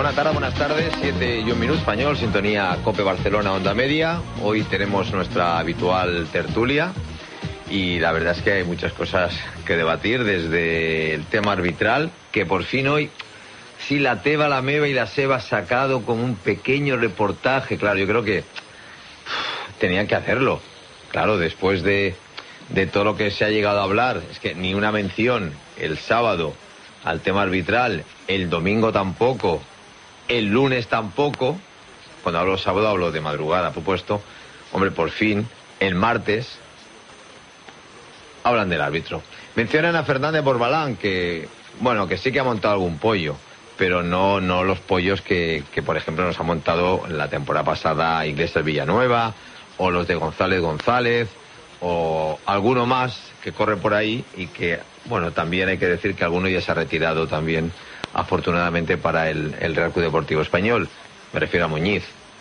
Buenas tardes, 7:01 español, sintonía COPE Barcelona, Onda Media. Hoy tenemos nuestra habitual tertulia y la verdad es que hay muchas cosas que debatir, desde el tema arbitral, que por fin hoy, sí, la Teba, la Meba y la Seba ha sacado como un pequeño reportaje. Claro, yo creo que tenían que hacerlo. Claro, después de todo lo que se ha llegado a hablar, es que ni una mención el sábado al tema arbitral, el domingo tampoco, el lunes tampoco. Cuando hablo sábado hablo de madrugada, por supuesto. Hombre, por fin, el martes hablan del árbitro. Mencionan a Fernández Borbalán, que, bueno, que sí que ha montado algún pollo, pero no los pollos que por ejemplo nos ha montado la temporada pasada Iglesias Villanueva, o los de González González, o alguno más que corre por ahí, y que, bueno, también hay que decir que alguno ya se ha retirado también, afortunadamente, para el Real Club Deportivo Español. Me refiero a Muñiz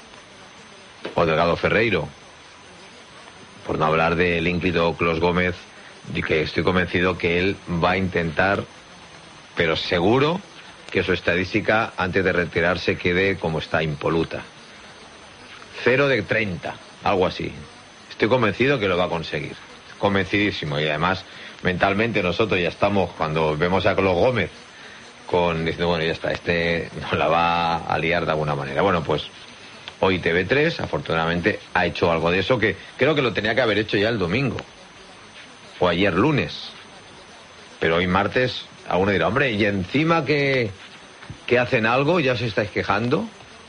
o Delgado Ferreiro, por no hablar del ínclito Clos Gómez, de que estoy convencido que él va a intentar, pero seguro, que su estadística antes de retirarse quede como está, impoluta. 0 de 30, algo así. Estoy convencido que lo va a conseguir, convencidísimo. Y además, mentalmente nosotros ya estamos, cuando vemos a Clos Gómez diciendo, bueno, ya está, este nos la va a liar de alguna manera. Bueno, pues hoy TV3 afortunadamente ha hecho algo de eso, que creo que lo tenía que haber hecho ya el domingo o ayer lunes, pero hoy martes alguno dirá, hombre, y encima que hacen algo, ya os estáis quejando.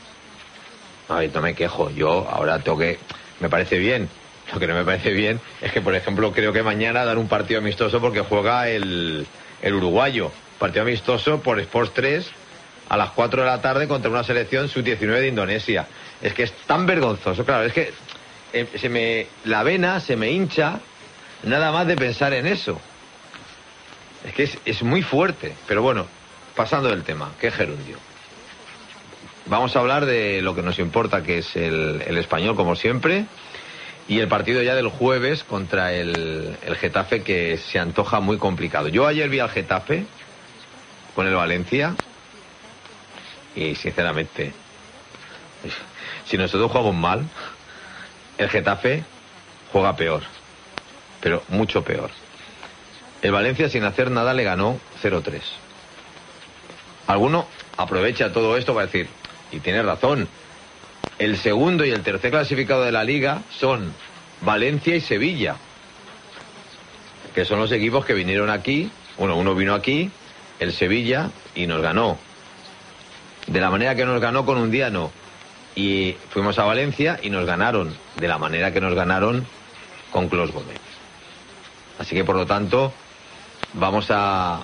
Ay, no me quejo, yo ahora tengo que, me parece bien. Lo que no me parece bien es que, por ejemplo, creo que mañana dan un partido amistoso porque juega el uruguayo. Partido amistoso por Sports 3 a las 4 de la tarde contra una selección sub-19 de Indonesia. Es que es tan vergonzoso, claro, es que la vena se me hincha nada más de pensar en eso. Es que es muy fuerte. Pero bueno, pasando del tema, qué gerundio. Vamos a hablar de lo que nos importa, que es el Español, como siempre. Y el partido ya del jueves contra el Getafe, que se antoja muy complicado. Yo ayer vi al Getafe con el Valencia y, sinceramente, si nosotros jugamos mal, el Getafe juega peor, pero mucho peor. El Valencia, sin hacer nada, le ganó 0-3. Alguno aprovecha todo esto para decir, y tiene razón, el segundo y el tercer clasificado de la Liga son Valencia y Sevilla, que son los equipos que vinieron aquí. Bueno, uno vino aquí, el Sevilla, y nos ganó. De la manera que nos ganó con un día, no. Y fuimos a Valencia y nos ganaron de la manera que nos ganaron con Clos Gómez. Así que, por lo tanto, vamos a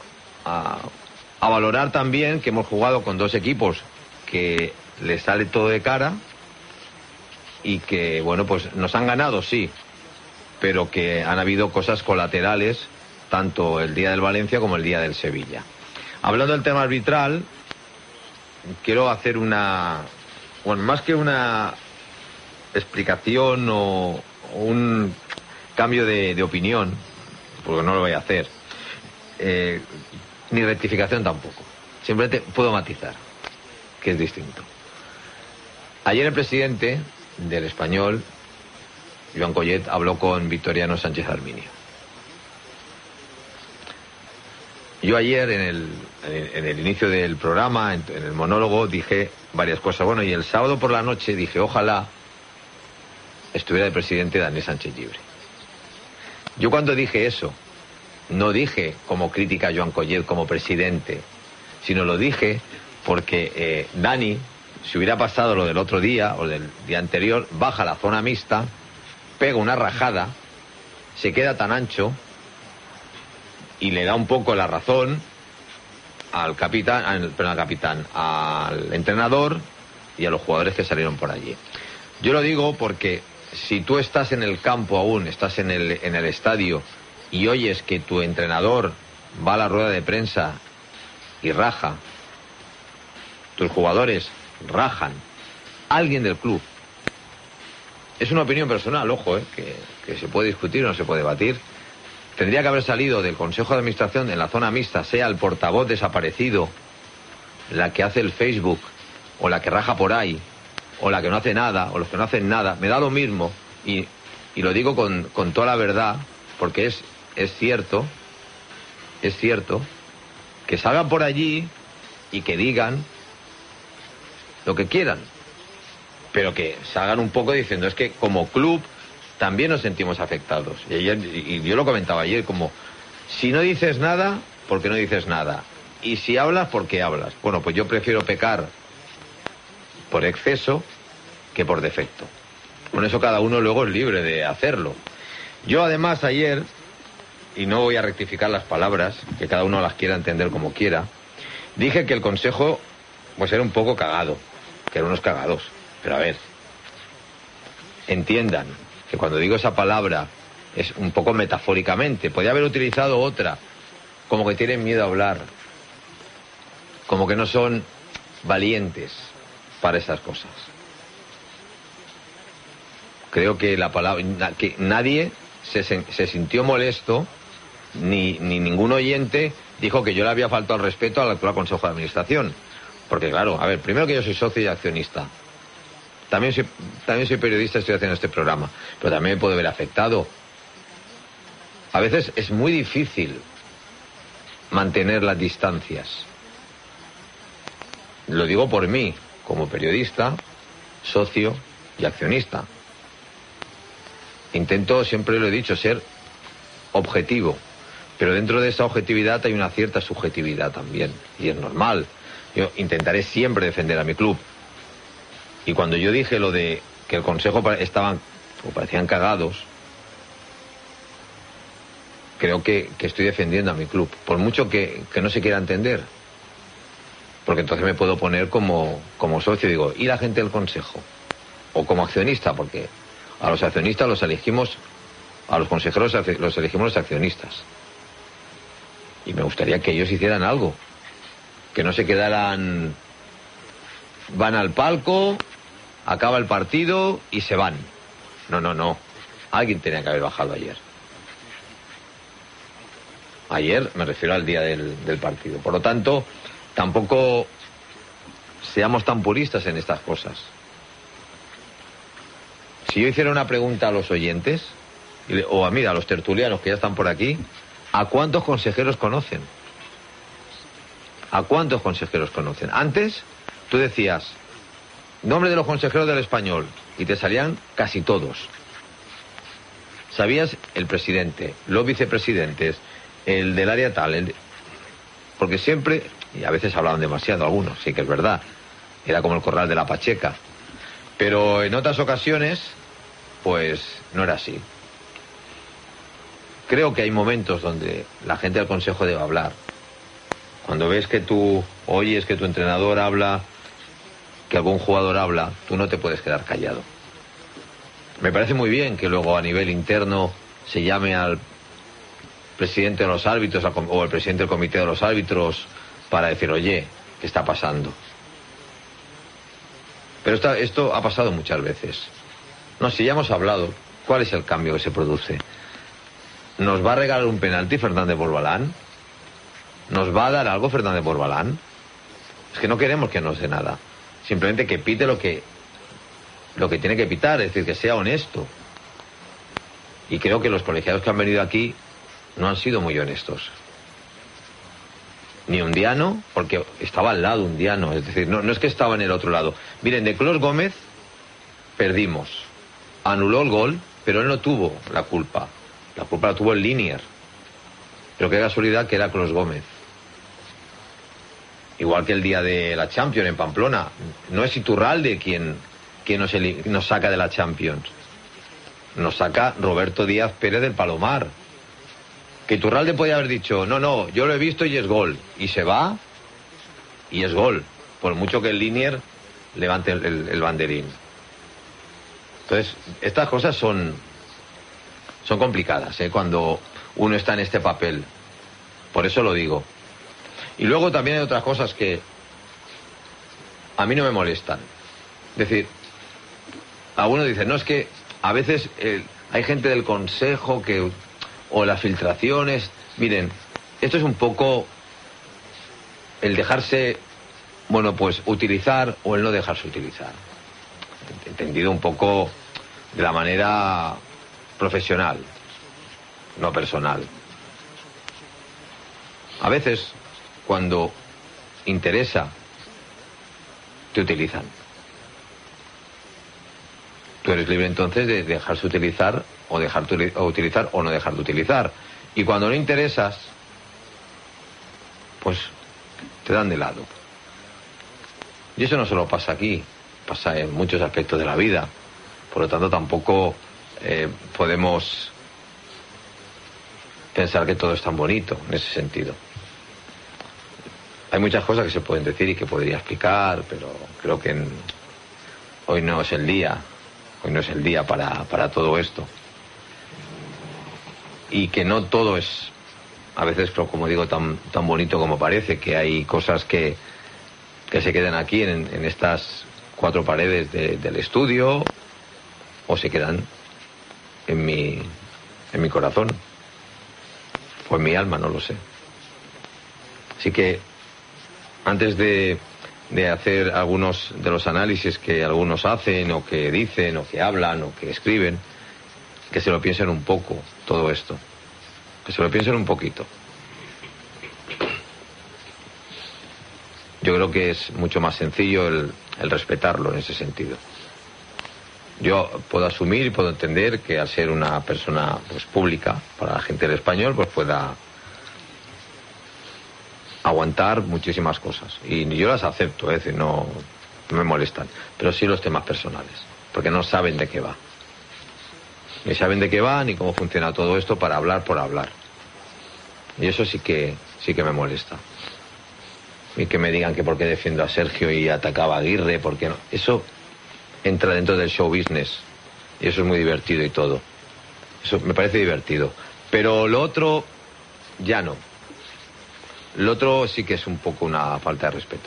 valorar también que hemos jugado con dos equipos que les sale todo de cara y que, bueno, pues nos han ganado, sí, pero que han habido cosas colaterales, tanto el día del Valencia como el día del Sevilla. Hablando del tema arbitral, quiero hacer más que una explicación o un cambio de opinión, porque no lo voy a hacer, ni rectificación tampoco. Simplemente puedo matizar, que es distinto. Ayer el presidente del Español, Joan Collet, habló con Victoriano Sánchez Arminio. Yo ayer, en el inicio del programa, en el monólogo, dije varias cosas. Bueno, y el sábado por la noche dije, ojalá estuviera el presidente Daniel Sánchez Llibre. Yo, cuando dije eso, no dije como crítica a Joan Collet como presidente, sino lo dije porque Dani, si hubiera pasado lo del otro día o del día anterior, baja a la zona mixta, pega una rajada, se queda tan ancho y le da un poco la razón al entrenador y a los jugadores que salieron por allí. Yo lo digo porque si tú estás en el campo aún, estás en el estadio y oyes que tu entrenador va a la rueda de prensa y raja, tus jugadores rajan, alguien del club, es una opinión personal, ojo, que se puede discutir o no se puede debatir. Tendría que haber salido del Consejo de Administración en la zona mixta, sea el portavoz desaparecido, la que hace el Facebook o la que raja por ahí, o la que no hace nada, o los que no hacen nada, me da lo mismo, y lo digo con toda la verdad, porque es cierto que salgan por allí y que digan lo que quieran, pero que salgan un poco diciendo, es que como club también nos sentimos afectados. Y yo lo comentaba ayer, como, si no dices nada, ¿por qué no dices nada? Y si hablas, ¿por qué hablas? Bueno, pues yo prefiero pecar por exceso que por defecto. Con eso cada uno luego es libre de hacerlo. Yo además ayer, y no voy a rectificar las palabras, que cada uno las quiera entender como quiera, dije que el consejo pues era un poco cagado, que eran unos cagados. Pero a ver, entiendan que cuando digo esa palabra es un poco metafóricamente. Podría haber utilizado otra, como que tienen miedo a hablar, como que no son valientes para esas cosas. Creo que la palabra, que nadie se sintió molesto, ni ningún oyente dijo que yo le había faltado el respeto al actual Consejo de Administración. Porque claro, a ver, primero que yo soy socio y accionista. También soy periodista, estoy haciendo este programa, pero también me puedo ver afectado. A veces es muy difícil mantener las distancias. Lo digo por mí, como periodista, socio y accionista. Intento, siempre lo he dicho, ser objetivo, pero dentro de esa objetividad hay una cierta subjetividad también, y es normal. Yo intentaré siempre defender a mi club. Y cuando yo dije lo de que el Consejo parecían cagados, creo que estoy defendiendo a mi club, por mucho que no se quiera entender. Porque entonces me puedo poner como socio, digo, ¿y la gente del Consejo? O como accionista, porque a los accionistas los elegimos, a los consejeros los elegimos los accionistas. Y me gustaría que ellos hicieran algo, que no se quedaran, van al palco, acaba el partido y se van. No. Alguien tenía que haber bajado ayer. Ayer me refiero al día del partido. Por lo tanto, tampoco seamos tan puristas en estas cosas. Si yo hiciera una pregunta a los oyentes, o a los tertulianos que ya están por aquí, ¿a cuántos consejeros conocen? ¿A cuántos consejeros conocen? Antes, tú decías, nombre de los consejeros del Español, y te salían casi todos. Sabías el presidente, los vicepresidentes, el del área tal, porque siempre, y a veces hablaban demasiado algunos, sí que es verdad, era como el corral de la Pacheca, pero en otras ocasiones, pues no era así. Creo que hay momentos donde la gente del Consejo debe hablar. Cuando ves que tú oyes que tu entrenador habla, que algún jugador habla, tú no te puedes quedar callado. Me parece muy bien que luego a nivel interno se llame al presidente de los árbitros o al presidente del comité de los árbitros para decir, oye, ¿qué está pasando? Pero esto ha pasado muchas veces. No, si ya hemos hablado, ¿cuál es el cambio que se produce? ¿Nos va a regalar un penalti Fernández Borbalán? ¿Nos va a dar algo Fernández Borbalán? Es que no queremos que nos dé nada. Simplemente que pite lo que tiene que pitar, es decir, que sea honesto. Y creo que los colegiados que han venido aquí no han sido muy honestos. Ni Undiano, porque estaba al lado Undiano, es decir, no es que estaba en el otro lado. Miren, de Clos Gómez perdimos. Anuló el gol, pero él no tuvo la culpa. La culpa la tuvo el Linier. Pero qué casualidad que era Clos Gómez. Igual que el día de la Champions en Pamplona. No es Iturralde quien nos saca de la Champions. Nos saca Roberto Díaz Pérez del Palomar. Que Iturralde podía haber dicho, no, yo lo he visto y es gol. Y se va y es gol. Por mucho que el Linier levante el banderín. Entonces, estas cosas son complicadas, cuando uno está en este papel. Por eso lo digo. Y luego también hay otras cosas que a mí no me molestan. Es decir, algunos dicen, no, es que a veces hay gente del Consejo o las filtraciones. Miren, esto es un poco el dejarse bueno, pues utilizar o el no dejarse utilizar. Entendido un poco de la manera profesional, no personal. A veces, cuando interesa, te utilizan. Tú eres libre entonces de dejarse utilizar o dejarte utilizar o no dejarte utilizar. Y cuando no interesas, pues te dan de lado. Y eso no solo pasa aquí, pasa en muchos aspectos de la vida. Por lo tanto, tampoco podemos pensar que todo es tan bonito en ese sentido. Hay muchas cosas que se pueden decir y que podría explicar, pero creo que hoy no es el día. Hoy no es el día para todo esto. Y que no todo es, a veces, como digo, tan bonito como parece, que hay cosas que se quedan aquí en estas 4 paredes del estudio, o se quedan en mi corazón, o en mi alma, no lo sé. Así que, antes de hacer algunos de los análisis que algunos hacen, o que dicen, o que hablan, o que escriben, que se lo piensen un poco todo esto, que se lo piensen un poquito. Yo creo que es mucho más sencillo el respetarlo en ese sentido. Yo puedo asumir y puedo entender que al ser una persona pues pública para la gente del español, pues pueda aguantar muchísimas cosas, y yo las acepto, es decir, no me molestan, pero sí los temas personales, porque no saben de qué va, ni saben de qué va, ni cómo funciona todo esto para hablar por hablar, y eso sí que me molesta. Y que me digan que por qué defiendo a Sergio y atacaba a Aguirre, porque no, eso entra dentro del show business, y eso es muy divertido y todo, eso me parece divertido, pero lo otro ya no. Lo otro sí que es un poco una falta de respeto.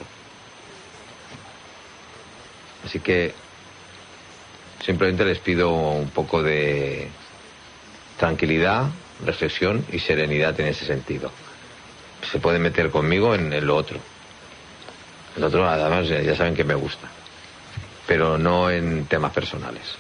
Así que simplemente les pido un poco de tranquilidad, reflexión y serenidad en ese sentido. Se pueden meter conmigo en lo otro. El otro, además, ya saben que me gusta, pero no en temas personales.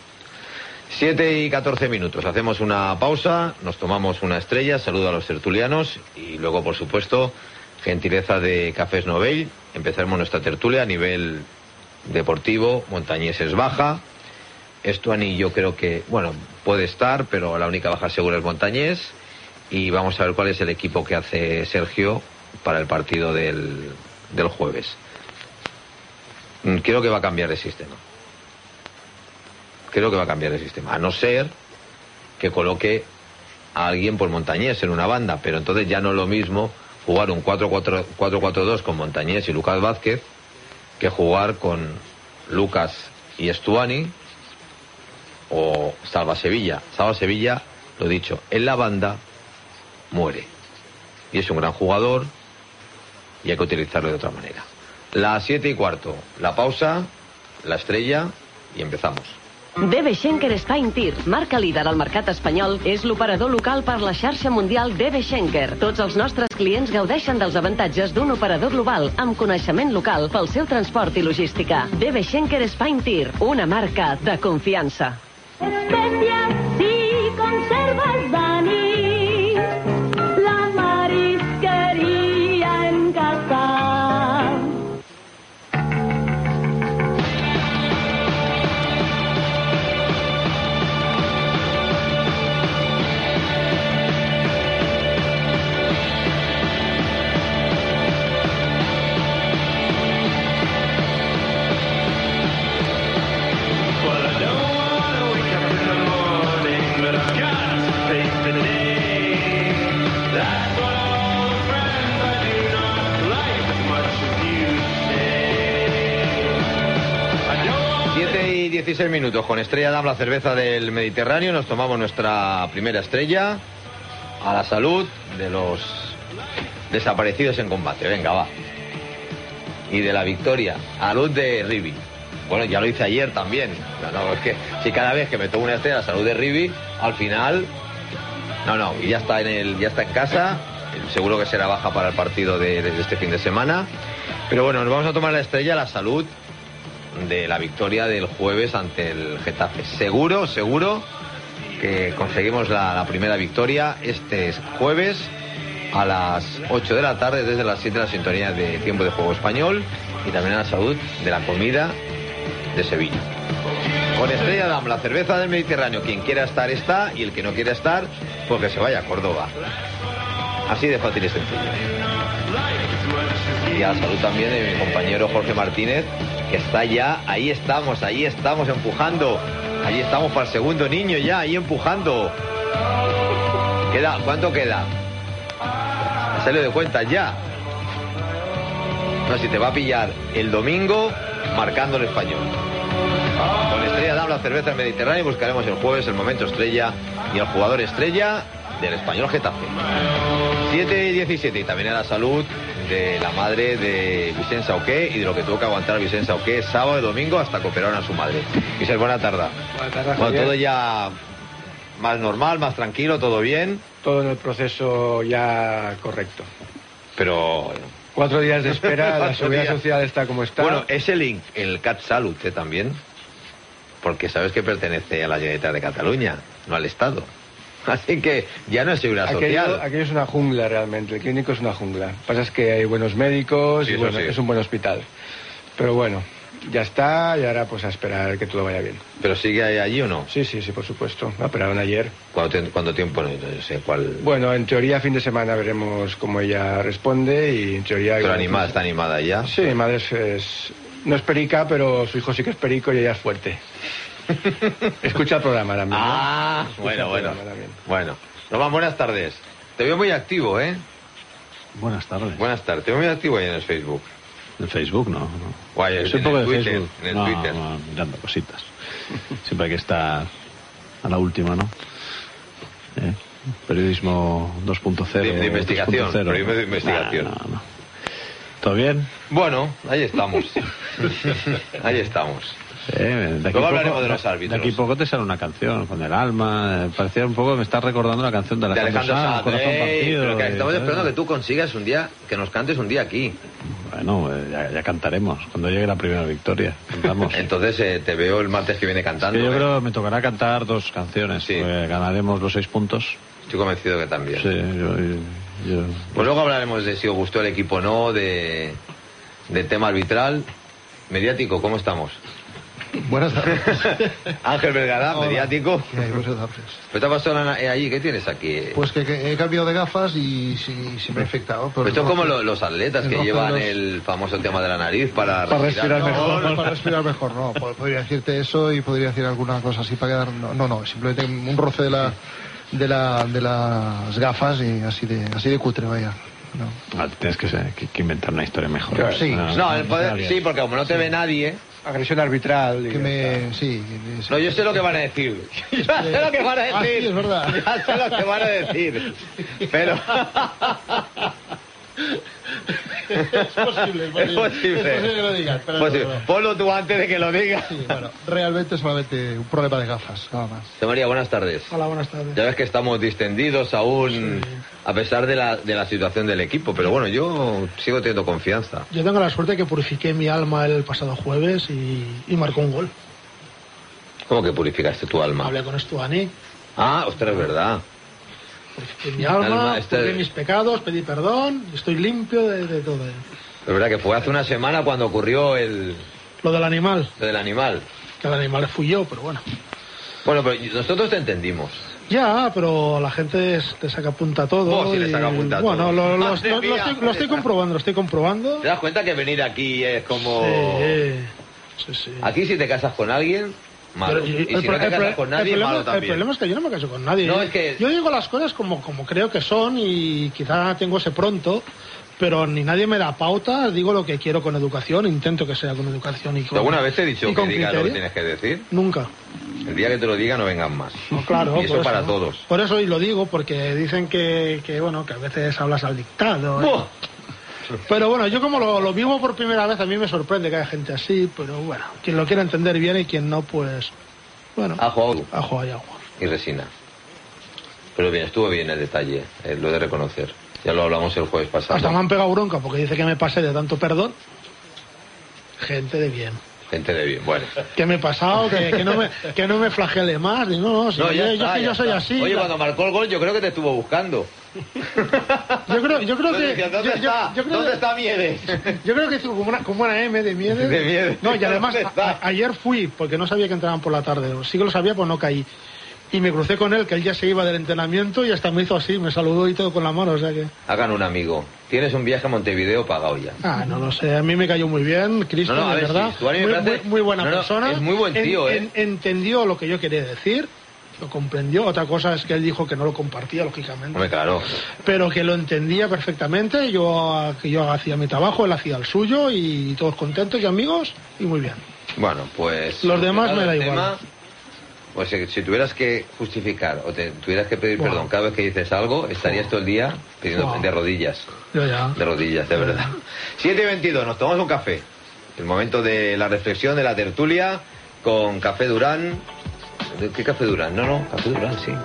7:14. Hacemos una pausa, nos tomamos una estrella, saludo a los tertulianos y luego, por supuesto, gentileza de Cafés Novell, empezaremos nuestra tertulia a nivel deportivo. Montañés es baja, Estuani yo creo que, bueno, puede estar, pero la única baja segura es Montañés, y vamos a ver cuál es el equipo que hace Sergio para el partido del jueves. Creo que va a cambiar el sistema. Creo que va a cambiar el sistema, a no ser que coloque a alguien por Montañés en una banda, pero entonces ya no es lo mismo jugar un 4-4-2 con Montañés y Lucas Vázquez que jugar con Lucas y Estuani o Salva Sevilla. Salva Sevilla, lo dicho, en la banda muere, y es un gran jugador y hay que utilizarlo de otra manera. Las 7:15, la pausa, la estrella, y empezamos. DB Schenker Spine Tir, marca líder al mercat espanyol, és l'operador local per la xarxa mundial DB Schenker. Tots els nostres clients gaudeixen dels avantatges d'un operador global amb coneixement local pel seu transport i logística. DB Schenker Spine Tir, una marca de confiança. Especias y conservas Dani, la marisquería en casa. Y 16 minutos, con Estrella Damm, la cerveza del Mediterráneo, nos tomamos nuestra primera estrella. A la salud de los desaparecidos en combate, venga, va. Y de la victoria, a la luz de Rivi. Bueno, ya lo hice ayer también. No, es que si cada vez que me tomo una estrella, a la salud de Rivi, al final, y ya está en casa, seguro que será baja para el partido de este fin de semana. Pero bueno, nos vamos a tomar la estrella, la salud de la victoria del jueves ante el Getafe. Seguro que conseguimos la primera victoria este jueves a las 8 de la tarde, desde las 7 de la sintonía de Tiempo de Juego Español, y también a la salud de la comida de Sevilla. Con Estrella Damm, la cerveza del Mediterráneo, quien quiera estar está, y el que no quiera estar, pues que se vaya a Córdoba. Así de fácil y sencillo. Y a la salud también de mi compañero Jorge Martínez, que está ya, ahí estamos empujando. Ahí estamos para el segundo niño ya, ahí empujando. ¿Cuánto queda? Sale de cuenta ya. No, si te va a pillar el domingo marcando el Español. Con Estrella Damm, la cerveza del Mediterráneo, buscaremos el jueves el momento estrella y el jugador estrella del Español Getafe. 7:17, y también a la salud de la madre de Vicent Sauqué y de lo que tuvo que aguantar Vicent Sauqué sábado y domingo hasta que operaron a su madre. Vicent, buena tarde. Bueno, todo ya más normal, más tranquilo, todo bien. Todo en el proceso ya correcto. Pero 4 días de espera, la seguridad social está como está. Bueno, es el CatSalut también, porque sabes que pertenece a la Generalitat de Cataluña, no al Estado. Así que ya no es seguridad social. Aquello es una jungla realmente, el clínico es una jungla. Lo que pasa es que hay buenos médicos, sí, y bueno, sí, es un buen hospital. Pero bueno, ya está, y ahora pues a esperar que todo vaya bien. ¿Pero sigue allí o no? Sí, por supuesto. Me operaron ayer. ¿Cuánto tiempo? No sé cuál. Bueno, en teoría fin de semana veremos cómo ella responde, y en teoría... ¿Pero animada, está animada ya? Sí, mi madre no es perica, pero su hijo sí que es perico y ella es fuerte. Escucha el programa también, ¿no? Ah, bueno. Román, buenas tardes. Te veo muy activo, ¿eh? Buenas tardes. Te veo muy activo ahí en el Facebook. En Facebook no. Guay, soy un poco de Twitter, Facebook. En el Twitter. No, mirando cositas. Siempre hay que estar a la última, ¿no? Periodismo 2.0. De investigación. 2.0. Periodismo de investigación. No. ¿Todo bien? Bueno, ahí estamos. Luego hablaremos de los árbitros. De aquí poco te sale una canción con el alma. Parecía un poco, me estás recordando la canción de Alejandro Sanz, Corazón Partido. Pero que estamos esperando que tú consigas un día, que nos cantes un día aquí. Bueno, ya cantaremos cuando llegue la primera victoria. Cantamos. Entonces te veo el martes que viene cantando. Es que yo creo que me tocará cantar 2 canciones. Sí. Ganaremos los 6 puntos. Estoy convencido que también. Sí, yo... Pues luego hablaremos de si os gustó el equipo o no, de tema arbitral. Mediático, ¿cómo estamos? Buenas tardes. Ángel Vergara, mediático. ¿Qué hay? Buenas tardes. ¿Qué te ha pasado allí? ¿Qué tienes aquí? Pues que he cambiado de gafas y se me ha infectado. Pero esto es como los atletas que llevan el famoso tema de la nariz para respirar mejor. Para respirar mejor, no. Podría decirte eso y podría decir alguna cosa así para quedar... No, simplemente un roce de las gafas y así de cutre, vaya. No. Tienes que inventar una historia mejor. Claro, sí. Sí, porque como no te ve nadie... Agresión arbitral. Sí. No, yo sé lo que van a decir. Yo sé lo que van a decir. Sí, es verdad. Ya sé lo que van a decir. Pero... Es posible que lo digas. Pero no. Ponlo tú antes de que lo digas. Sí, bueno, realmente es solamente un problema de gafas, nada más. José María, buenas tardes. Hola, buenas tardes. Ya ves que estamos distendidos aún, sí, a pesar de la situación del equipo, pero bueno, yo sigo teniendo confianza. Yo tengo la suerte que purifiqué mi alma el pasado jueves y marcó un gol. ¿Cómo que purificaste tu alma? Hablé con Estuani. Ah, ostras, es verdad. Purifiqué mi alma, purgué mis pecados, pedí perdón, estoy limpio de todo. Es verdad que fue hace una semana cuando ocurrió lo del animal. Lo del animal. Que el animal fui yo, pero bueno. Bueno, pero nosotros te entendimos. Ya, pero la gente te saca punta todo. Sí, le saca punta bueno, todo. Lo estoy comprobando. ¿Te das cuenta que venir aquí es como... Sí. Aquí si te casas con alguien... malo. Y si no te casas con nadie, malo también. El problema es que yo no me caso con nadie. No, es que... Yo digo las cosas como creo que son y quizá tengo ese pronto, pero ni nadie me da pauta, digo lo que quiero con educación, intento que sea con educación y con... ¿Alguna vez te he dicho que digas lo que tienes que decir? Nunca. El día que te lo diga no vengan más. No, claro. Y eso para todos. Por eso y lo digo, porque dicen que a veces hablas al dictado. Pero bueno, yo como lo vivo por primera vez, a mí me sorprende que haya gente así, pero bueno, quien lo quiera entender bien y quien no, pues... Bueno, ajo y agua. Y resina. Pero bien, estuvo bien el detalle, lo he de reconocer. Ya lo hablamos el jueves pasado. Hasta me han pegado bronca porque dice que me pasé de tanto perdón. Gente de bien. Gente de bien, bueno. ¿Qué me he pasado? Que no me flagele más. Y no, si yo soy así. Oye, cuando marcó el gol, yo creo que te estuvo buscando. Yo creo que... ¿Dónde está Miedes? Yo creo que hizo como una M de Miedes. De Miedes. No, y además, ayer fui, porque no sabía que entraban por la tarde. Sí que lo sabía, pues no caí. Y me crucé con él, que él ya se iba del entrenamiento y hasta me hizo así, me saludó y todo con la mano, o sea que... Hagan un amigo. Tienes un viaje a Montevideo pagado ya. No lo sé, a mí me cayó muy bien, Cristian, de verdad. Muy buena persona. Es muy buen tío, entendió lo que yo quería decir, lo comprendió. Otra cosa es que él dijo que no lo compartía, lógicamente. Hombre, claro. Pero que lo entendía perfectamente, yo hacía mi trabajo, él hacía el suyo y todos contentos y amigos y muy bien. Bueno, pues... Los demás me da igual. Pues si tuvieras que justificar o tuvieras que pedir perdón cada vez que dices algo, estarías todo el día pidiendo de rodillas. Ya. De rodillas, de verdad. 7:22, nos tomamos un café. El momento de la reflexión, de la tertulia, con Café Durán. ¿Qué Café Durán? No, Café Durán, sí.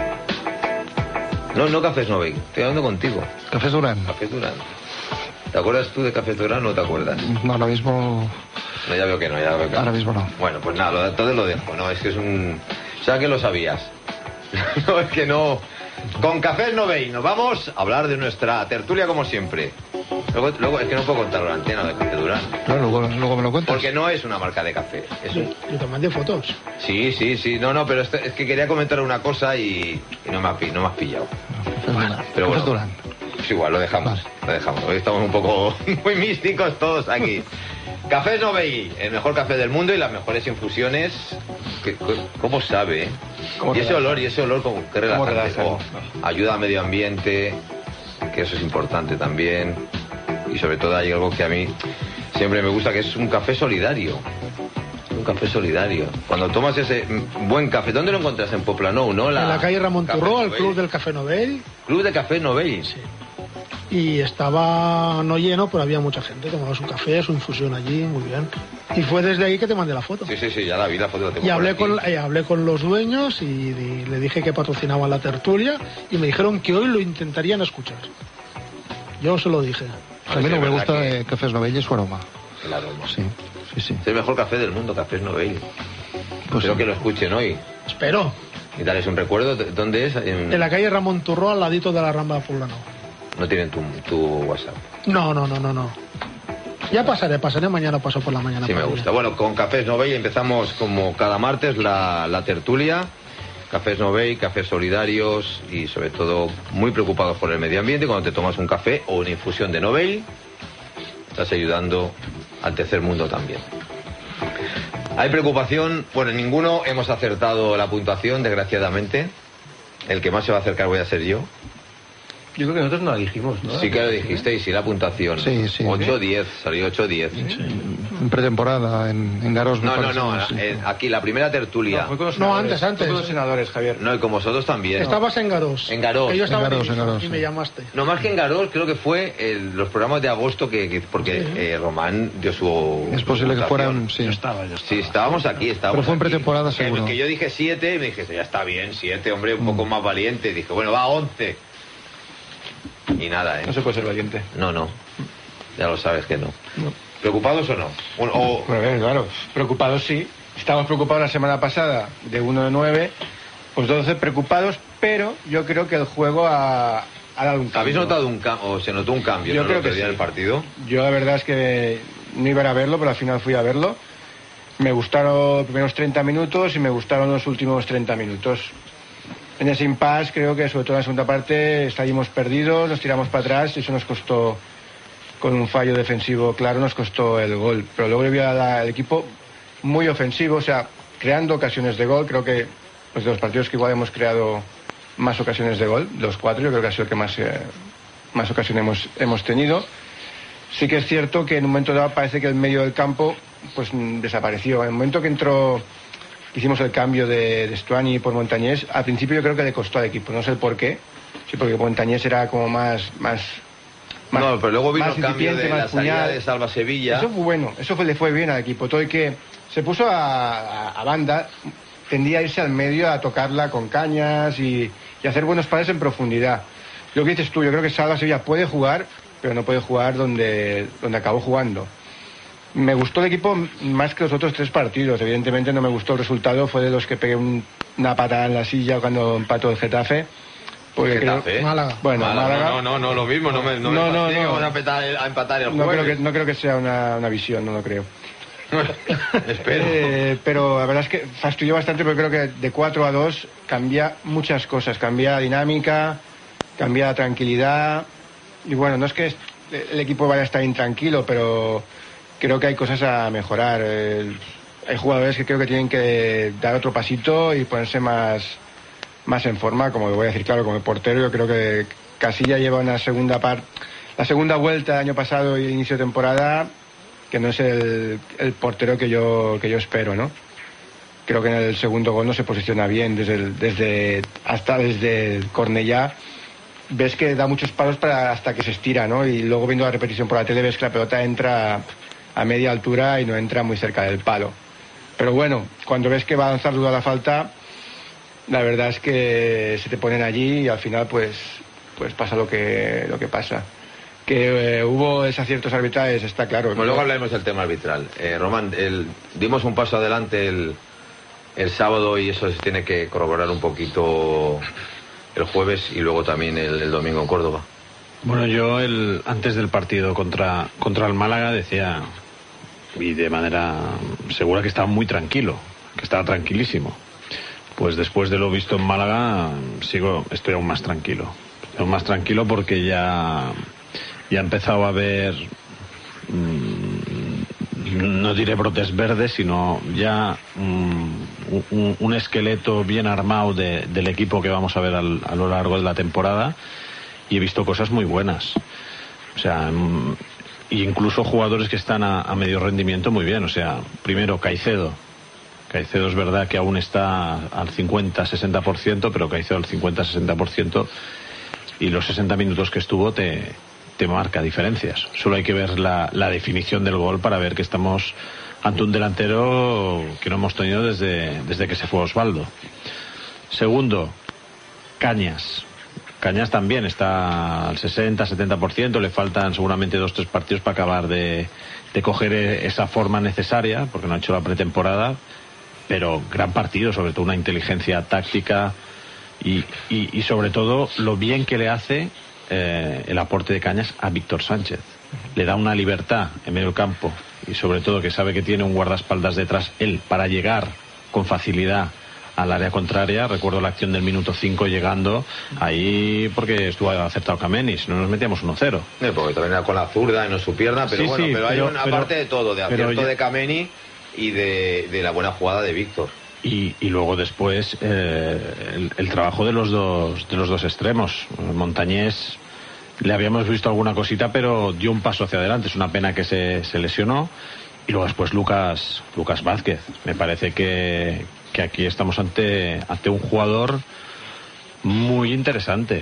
No Cafés Novell, estoy hablando contigo. Cafés Durán. Café Durán. ¿Te acuerdas tú de Café Durán o no te acuerdas? No, ahora mismo... No, ya veo que no. Ahora mismo no. Bueno, pues nada, entonces lo dejo. No, es que es un... O sea, que lo sabías. No, es que no... Con Cafés Novell nos vamos a hablar de nuestra tertulia como siempre. Luego es que no puedo contarlo en la antena de Café Durán. Claro, luego me lo cuentas. Porque no es una marca de café. Yo te mandé fotos. Sí. No, pero es que quería comentar una cosa y no me has pillado. Pero bueno, Durán. Pues igual, lo dejamos. Hoy estamos un poco muy místicos todos aquí. Cafés Novell, el mejor café del mundo y las mejores infusiones. ¿Cómo sabe? Y ese olor como que relajante. Ayuda al medio ambiente, que eso es importante también. Y sobre todo hay algo que a mí siempre me gusta, que es un café solidario. Un café solidario. Cuando tomas ese buen café, ¿dónde lo encuentras? En Poplano, ¿no? En la calle Ramón Turró, el Club del Café Novell. Club de Café Novell. Sí. Y estaba no lleno, pero había mucha gente, tomaba su café, su infusión allí, muy bien. Y fue desde ahí que te mandé la foto. Sí, ya la vi, la foto. Y hablé con los dueños y le dije que patrocinaban la tertulia y me dijeron que hoy lo intentarían escuchar. Yo se lo dije. A mí no me gusta Cafés Novell y su aroma. El aroma. Sí. Es el mejor café del mundo, Cafés Novell. Pues espero que lo escuchen hoy. Espero. Y darles un recuerdo. ¿Dónde es? En la calle Ramón Turró, al ladito de la Rambla Poblano. No tienen tu WhatsApp. No. Ya pasaré mañana, paso por la mañana. Sí, me gusta. Bueno, con Cafés Novell empezamos como cada martes la tertulia. Cafés Novell, cafés solidarios y sobre todo muy preocupados por el medio ambiente. Cuando te tomas un café o una infusión de Novell, estás ayudando al tercer mundo también. Hay preocupación, bueno, ninguno hemos acertado la puntuación, desgraciadamente. El que más se va a acercar voy a ser yo. Yo creo que nosotros no la dijimos, ¿no? Sí que lo dijisteis, sí, la puntuación. Sí. 8-10, salió 8-10. Sí. En pretemporada, en Garos. No, aquí la primera tertulia. No, antes. Con los senadores, Javier. No, y con vosotros también. Estabas en Garos. En Garos. Yo estaba en Garos, y me llamaste. No, más que en Garos, creo que fue los programas de agosto porque Román dio su... Es posible que fueran, sí. Yo estaba. Sí, estábamos aquí. Pero fue en pretemporada, seguro. Que yo dije 7 y me dijiste, ya está bien, 7, hombre, un poco más valiente. Dije, bueno, va 11. Y nada, No se puede ser valiente. No. Ya lo sabes que no. ¿Preocupados o no? Claro, preocupados sí. Estábamos preocupados la semana pasada de 1 de 9, pues 12 preocupados, pero yo creo que el juego ha dado un cambio. ¿Habéis notado un cambio, o se notó un cambio? Yo creo que sí. En el partido. Yo la verdad es que no iba a ir a verlo, pero al final fui a verlo. Me gustaron los primeros 30 minutos y me gustaron los últimos 30 minutos. En ese impasse creo que sobre todo en la segunda parte salimos perdidos, nos tiramos para atrás y eso nos costó, con un fallo defensivo claro, nos costó el gol. Pero luego yo vi al equipo muy ofensivo, o sea, creando ocasiones de gol. Creo que pues, de los partidos que igual hemos creado más ocasiones de gol, los 4, yo creo que ha sido el que más ocasiones hemos tenido. Sí que es cierto que en un momento dado parece que el medio del campo pues desapareció. En el momento que entró... Hicimos el cambio de Stuani por Montañés. Al principio yo creo que le costó al equipo, no sé el por qué. Sí, porque Montañés era como más no, pero luego vino el cambio de la salida puñal. de Salva Sevilla. Eso fue bueno, le fue bien al equipo. Todo el que se puso a banda, tendía a irse al medio a tocarla con cañas y hacer buenos pases en profundidad. Lo que dices tú, yo creo que Salva Sevilla puede jugar, pero no puede jugar donde acabó jugando. Me gustó el equipo más que los otros 3 partidos. Evidentemente no me gustó el resultado. Fue de los que pegué una patada en la silla cuando empató el Getafe. Porque Getafe. Málaga. Bueno, Málaga. No, lo mismo. No. Vamos a empatar el jueves. No creo que sea una visión, no lo creo. Espero. Pero la verdad es que fastidió bastante porque creo que de 4-2 cambia muchas cosas. Cambia la dinámica, cambia la tranquilidad. Y bueno, no es que el equipo vaya a estar intranquilo, pero creo que hay cosas a mejorar. Hay jugadores que creo que tienen que dar otro pasito y ponerse más en forma, como lo voy a decir claro, como el portero. Yo creo que Casilla lleva la segunda vuelta del año pasado y inicio de temporada, que no es el portero que yo espero, ¿no? Creo que en el segundo gol no se posiciona bien desde Cornellá. Ves que da muchos palos hasta que se estira, ¿no? Y luego viendo la repetición por la tele ves que la pelota entra a media altura y no entra muy cerca del palo. Pero bueno, cuando ves que va a lanzar duda la falta, la verdad es que se te ponen allí y al final pues pasa lo que pasa. Que hubo desaciertos arbitrales, está claro. Bueno, luego hablaremos del tema arbitral. Román, dimos un paso adelante el sábado y eso se tiene que corroborar un poquito el jueves y luego también el domingo en Córdoba. Bueno, yo antes del partido contra el Málaga decía, y de manera segura, que estaba muy tranquilo, que estaba tranquilísimo. Pues después de lo visto en Málaga estoy aún más tranquilo. Estoy aún más tranquilo porque ya he empezado a ver, no diré brotes verdes, sino ya un esqueleto bien armado del equipo que vamos a ver a lo largo de la temporada, y he visto cosas muy buenas. O sea, incluso jugadores que están a medio rendimiento muy bien. O sea, primero Caicedo es verdad que aún está al 50-60%, pero Caicedo al 50-60%, y los 60 minutos que estuvo te marca diferencias. Solo hay que ver la definición del gol para ver que estamos ante un delantero que no hemos tenido desde que se fue Osvaldo. Segundo, Cañas también está al 60-70%, le faltan seguramente 2-3 partidos para acabar de coger esa forma necesaria, porque no ha hecho la pretemporada, pero gran partido, sobre todo una inteligencia táctica y sobre todo lo bien que le hace el aporte de Cañas a Víctor Sánchez. Le da una libertad en medio del campo y sobre todo que sabe que tiene un guardaespaldas detrás él para llegar con facilidad al área contraria. Recuerdo la acción del minuto 5 llegando ahí porque estuvo acertado Kameni, si no nos metíamos 1-0. Porque también era con la zurda y no su pierna, pero sí, bueno, sí, pero hay una parte de todo, de acierto de Kameni y de la buena jugada de Víctor. Y luego después el trabajo de los dos extremos. Montañés le habíamos visto alguna cosita, pero dio un paso hacia adelante. Es una pena que se lesionó. Y luego después Lucas Vázquez. Me parece que aquí estamos ante un jugador muy interesante.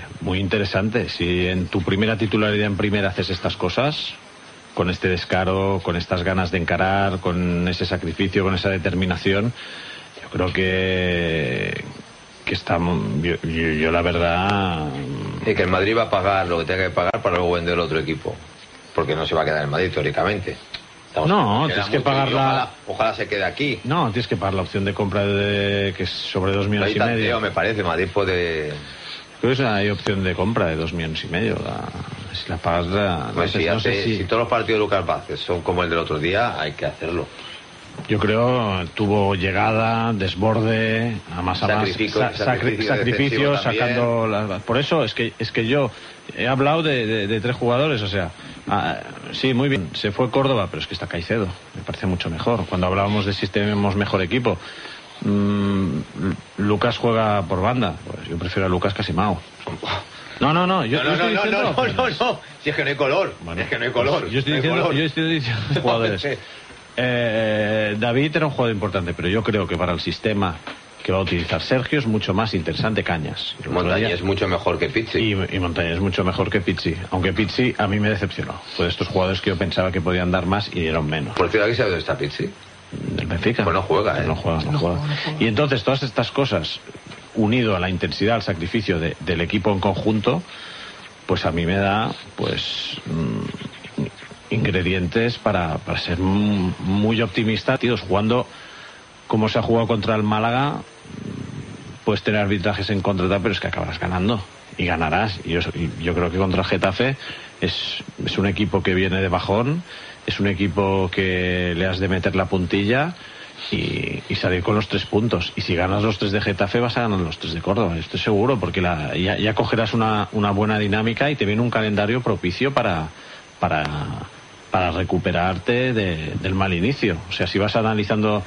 Si en tu primera titularidad en primera haces estas cosas, con este descaro, con estas ganas de encarar, con ese sacrificio, con esa determinación, yo creo que está, yo la verdad... Y que el Madrid va a pagar lo que tenga que pagar para luego vender otro equipo, porque no se va a quedar en Madrid teóricamente. Tienes que pagar ojalá se quede aquí. No, tienes que pagar la opción de compra que es sobre 2 millones y medio. Me parece, Madrid puede... Creo que hay opción de compra de 2 millones y medio. Si la pagas... Si todos los partidos de Lucas Vázquez son como el del otro día, hay que hacerlo. Yo creo tuvo llegada, desborde, a más sacrificio sacando por eso es que yo he hablado de 3 jugadores, o sea, sí, muy bien, se fue Córdoba, pero es que está Caicedo, me parece mucho mejor. Cuando hablábamos de si tenemos mejor equipo, Lucas juega por banda, pues yo prefiero a Lucas que a Simao. No, si es que no hay color, bueno, es que no hay color. Pues yo estoy diciendo jugadores. David era un jugador importante, pero yo creo que para el sistema que va a utilizar Sergio es mucho más interesante Cañas. Montañés es mucho mejor que Pizzi. Y Montañés es mucho mejor que Pizzi, aunque Pizzi a mí me decepcionó. Fue de estos jugadores que yo pensaba que podían dar más y dieron menos. Por cierto, ¿aquí sabe dónde está Pizzi? El Benfica. Pues no juega, No juega. Y entonces todas estas cosas, unido a la intensidad, al sacrificio del equipo en conjunto, pues a mí me da, pues... ingredientes para ser muy optimista, tíos, jugando como se ha jugado contra el Málaga. Puedes tener arbitrajes en contra, pero es que acabarás ganando y ganarás. Y yo creo que contra el Getafe es un equipo que viene de bajón, es un equipo que le has de meter la puntilla y salir con los 3 puntos. Y si ganas los 3 de Getafe, vas a ganar los 3 de Córdoba, estoy seguro, porque ya cogerás una buena dinámica y te viene un calendario propicio para recuperarte del mal inicio. O sea, si vas analizando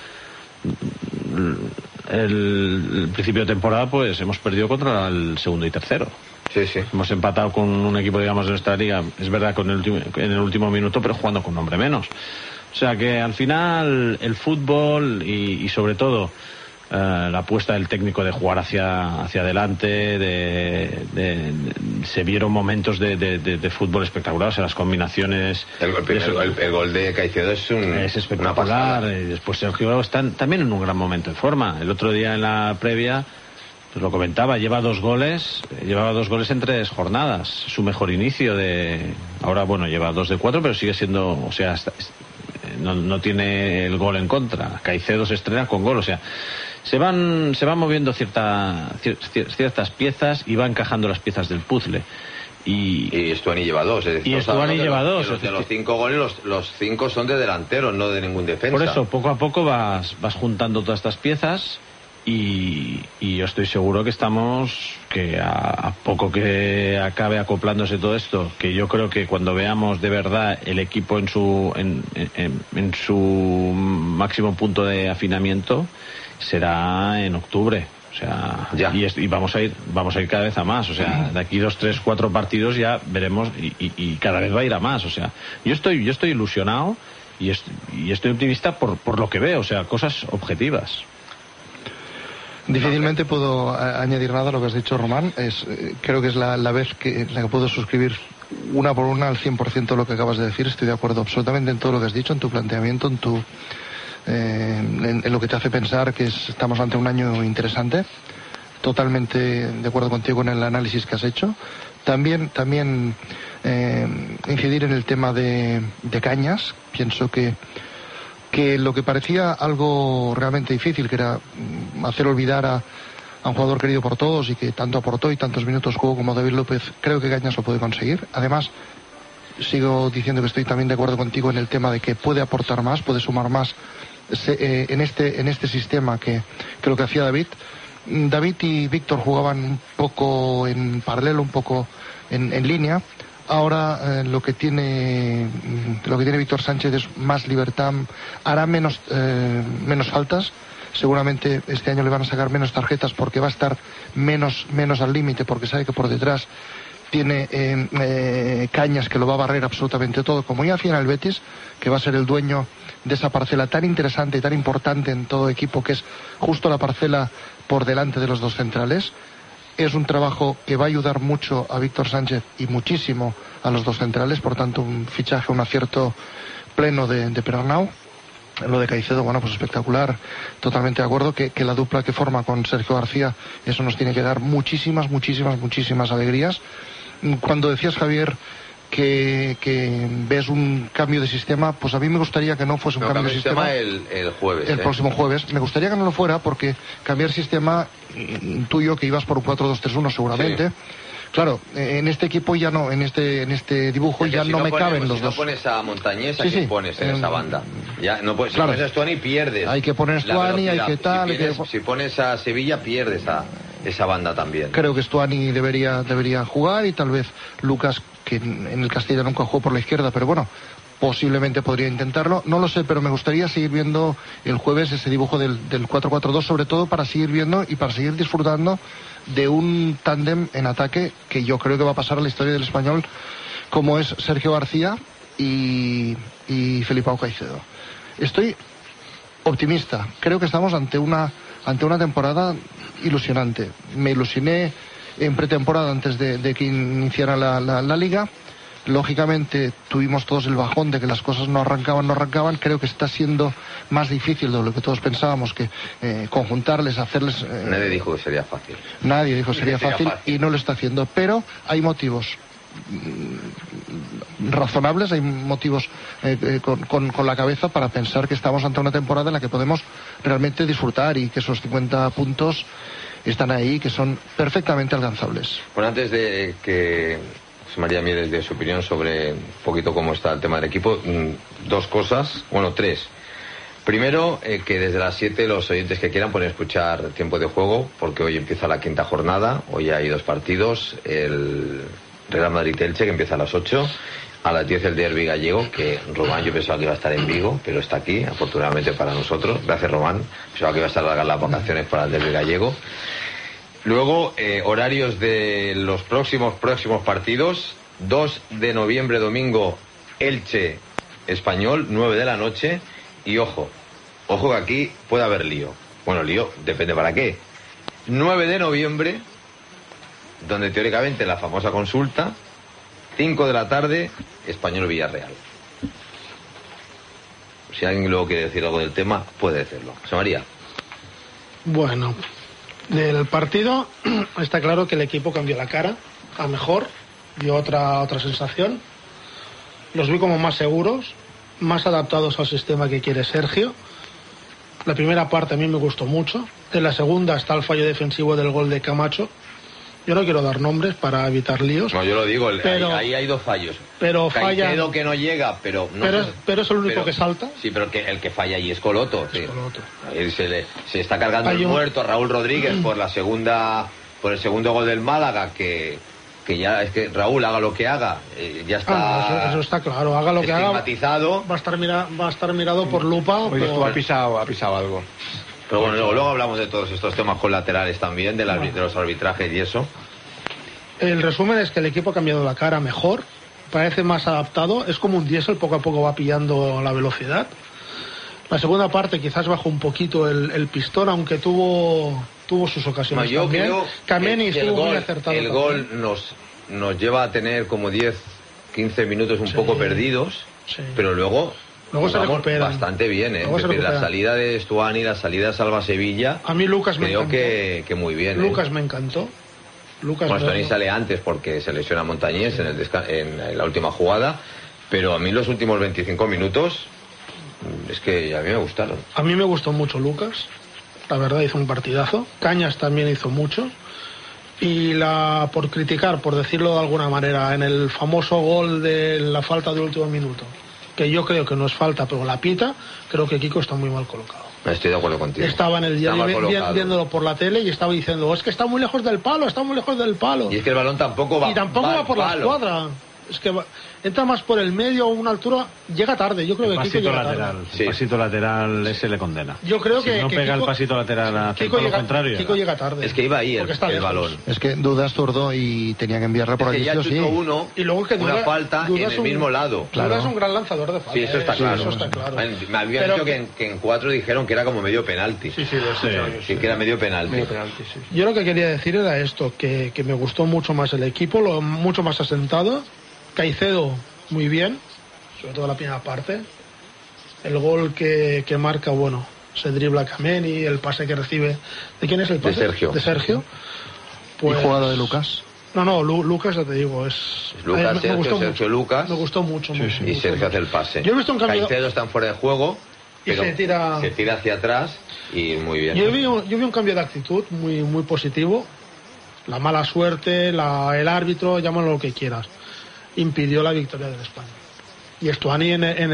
el principio de temporada, pues hemos perdido contra el segundo y tercero. Sí, sí. Hemos empatado con un equipo, digamos, de nuestra liga, es verdad, en el último minuto, pero jugando con un hombre menos. O sea que al final el fútbol y sobre todo la apuesta del técnico de jugar hacia adelante, se vieron momentos de fútbol espectacular, o sea, las combinaciones. El gol de Caicedo es espectacular. Y después Sergio está también en un gran momento de forma. El otro día en la previa, pues lo comentaba, llevaba 2 goles en 3 jornadas, su mejor inicio ahora, bueno, lleva 2 de 4, pero sigue siendo, o sea, no tiene el gol en contra. Caicedo se estrena con gol, o sea, se van moviendo ciertas piezas y va encajando las piezas del puzzle. Y Stuani lleva 2. Y Stuani lleva 2. De los 5 goles, los 5 son de delanteros, no de ningún defensa. Por eso, poco a poco vas juntando todas estas piezas y yo estoy seguro que a poco que acabe acoplándose todo esto, que yo creo que cuando veamos de verdad el equipo en su máximo punto de afinamiento, será en octubre. O sea, y vamos a ir cada vez a más. O sea, de aquí 2, 3, 4 partidos ya veremos y cada vez va a ir a más. O sea, yo estoy ilusionado y estoy optimista por lo que veo. O sea, cosas objetivas. Difícilmente puedo añadir nada a lo que has dicho, Román. Creo que es la vez en la que puedo suscribir una por una al 100% de lo que acabas de decir. Estoy de acuerdo absolutamente en todo lo que has dicho, en tu planteamiento, en lo que te hace pensar que estamos ante un año interesante. Totalmente de acuerdo contigo en el análisis que has hecho. También incidir en el tema de Cañas. Pienso que lo que parecía algo realmente difícil, que era hacer olvidar a un jugador querido por todos y que tanto aportó y tantos minutos jugó como David López, creo que Cañas lo puede conseguir. Además, sigo diciendo que estoy también de acuerdo contigo en el tema de que puede aportar más, puede sumar más en este sistema que lo que hacía David. David y Víctor jugaban un poco en paralelo, un poco en línea. Ahora lo que tiene Víctor Sánchez es más libertad, hará menos faltas. Seguramente este año le van a sacar menos tarjetas porque va a estar menos al límite, porque sabe que por detrás tiene Cañas, que lo va a barrer absolutamente todo, como ya hacía en el Betis, que va a ser el dueño de esa parcela tan interesante y tan importante en todo equipo, que es justo la parcela por delante de los 2 centrales. Es un trabajo que va a ayudar mucho a Víctor Sánchez y muchísimo a los 2 centrales, por tanto un fichaje, un acierto pleno de Pernau. Lo de Caicedo, bueno, pues espectacular, totalmente de acuerdo, que la dupla que forma con Sergio García, eso nos tiene que dar muchísimas alegrías. Cuando decías, Javier, que ves un cambio de sistema, pues a mí me gustaría que no fuese un cambio de sistema el jueves. El próximo jueves. Me gustaría que no lo fuera, porque cambiar sistema, intuyo que ibas por un 4-2-3-1 seguramente. Sí. Claro, en este equipo ya no, en este dibujo ya no me caben los dos. Si no pones a Montañés, ¿a quién pones en esa banda? Ya no puedes, claro. Si pones a Stuani, pierdes. Hay que poner a Stuani, hay que tal. Si pones a Sevilla, pierdes esa banda también. Creo que Stuani debería jugar, y tal vez Lucas, que en el Castilla nunca jugó por la izquierda, pero bueno, posiblemente podría intentarlo. No lo sé, pero me gustaría seguir viendo el jueves ese dibujo del 4-4-2, sobre todo para seguir viendo y para seguir disfrutando de un tándem en ataque que yo creo que va a pasar a la historia del Español, como es Sergio García y Felipao Caicedo. Estoy optimista. Creo que estamos ante una temporada ilusionante. Me ilusioné en pretemporada antes de que iniciara la liga. Lógicamente tuvimos todos el bajón de que las cosas no arrancaban. Creo que está siendo más difícil de lo que todos pensábamos, que conjuntarles, hacerles... Nadie dijo que sería fácil. Nadie dijo que sería fácil y no lo está haciendo. Pero hay motivos. razonables, hay motivos con la cabeza para pensar que estamos ante una temporada en la que podemos realmente disfrutar y que esos 50 puntos están ahí, que son perfectamente alcanzables. Bueno, antes de que José María Mieres dé su opinión sobre un poquito cómo está el tema del equipo, dos cosas, bueno, tres. Primero, que desde las 7 los oyentes que quieran pueden escuchar Tiempo de Juego, porque hoy empieza la quinta jornada, hoy hay dos partidos, el Real Madrid-Elche, que empieza a las 8, a las 10 el derbi gallego, que Román yo pensaba que iba a estar en Vigo, pero está aquí, afortunadamente para nosotros. Gracias, Román. Pensaba que iba a estar largas las vacaciones para el derbi gallego. Luego, horarios de los próximos partidos. 2 de noviembre, domingo, Elche Español, 9 de la noche. Y ojo que aquí puede haber lío. Bueno, lío, depende para qué. 9 de noviembre, donde teóricamente la famosa consulta, 5 de la tarde, Español-Villarreal. Si alguien luego quiere decir algo del tema, puede decirlo. José María. Bueno, del partido está claro que el equipo cambió la cara a mejor, dio otra sensación. Los vi como más seguros, más adaptados al sistema que quiere Sergio. La primera parte a mí me gustó mucho. En la segunda está el fallo defensivo del gol de Camacho. Yo no quiero dar nombres para evitar líos. No, yo lo digo, pero, ahí hay dos fallos. Pero Caicedo falla, que no llega, pero es el único que salta. Sí, pero el que falla ahí es Coloto. Es Coloto. Se está cargando el muerto a Raúl Rodríguez por el segundo gol del Málaga, que ya es que Raúl haga lo que haga, ya está. Eso está claro, haga lo que haga. Estigmatizado. Va a estar mirado por lupa. Esto ha pisado algo. Pero bueno, luego hablamos de todos estos temas colaterales también, de los arbitrajes y eso. El resumen es que el equipo ha cambiado la cara mejor, parece más adaptado, es como un diésel, poco a poco va pillando la velocidad. La segunda parte quizás bajó un poquito el pistón, aunque tuvo sus ocasiones yo también. Creo Kameni que estuvo muy acertado. El gol nos lleva a tener como 10-15 minutos un poco perdidos, sí. Pero luego se recuperan bastante bien, ¿eh? Es decir, la salida de Stuani, la salida de Salva Sevilla. A mí Lucas me encantó. Creo que muy bien. Lucas me encantó. Stuani sale antes porque se lesiona Montañés en la última jugada, pero a mí los últimos 25 minutos es que a mí me gustaron. A mí me gustó mucho Lucas, la verdad hizo un partidazo. Cañas también hizo mucho. Y por criticar, por decirlo de alguna manera, en el famoso gol de la falta de último minuto, que yo creo que no es falta, pero la pita, creo que Kiko está muy mal colocado. Estoy de acuerdo contigo. Estaba en el día viéndolo por la tele y estaba diciendo, es que está muy lejos del palo. Y es que el balón tampoco va. Y tampoco va por la escuadra. Es que entra más por el medio a una altura, llega tarde. Yo creo que Kiko llega tarde. El pasito lateral ese le condena. Yo creo si que no que pega Kiko, el pasito lateral a Kiko lo contrario. Kiko llega tarde. Es que iba ahí el balón. Es que Dudas zurdo y tenía que enviarla por allí. Ya chutó uno y luego que una falta en el mismo lado. Claro. Dudas es un gran lanzador de falta. Sí, eso está claro. Eso está claro. Me habían dicho que en 4 dijeron que era como medio penalti. Sí, que era medio penalti. Sí. Yo lo que quería decir era esto, que me gustó mucho más el equipo, mucho más asentado. Caicedo muy bien, sobre todo la primera parte. El gol que marca, bueno, se dribla Kameni, el pase que recibe. ¿De quién es el pase? De Sergio. Pues... ¿Y jugada de Lucas? No, Lucas, ya te digo, es Lucas, Sergio Lucas. Me gustó mucho. Y Sergio hace el pase. Yo he visto un cambio. Caicedo está fuera de juego, pero se tira hacia atrás y muy bien. Yo vi un cambio de actitud muy, muy positivo. La mala suerte, el árbitro, llámalo lo que quieras, impidió la victoria del España. Y Stuani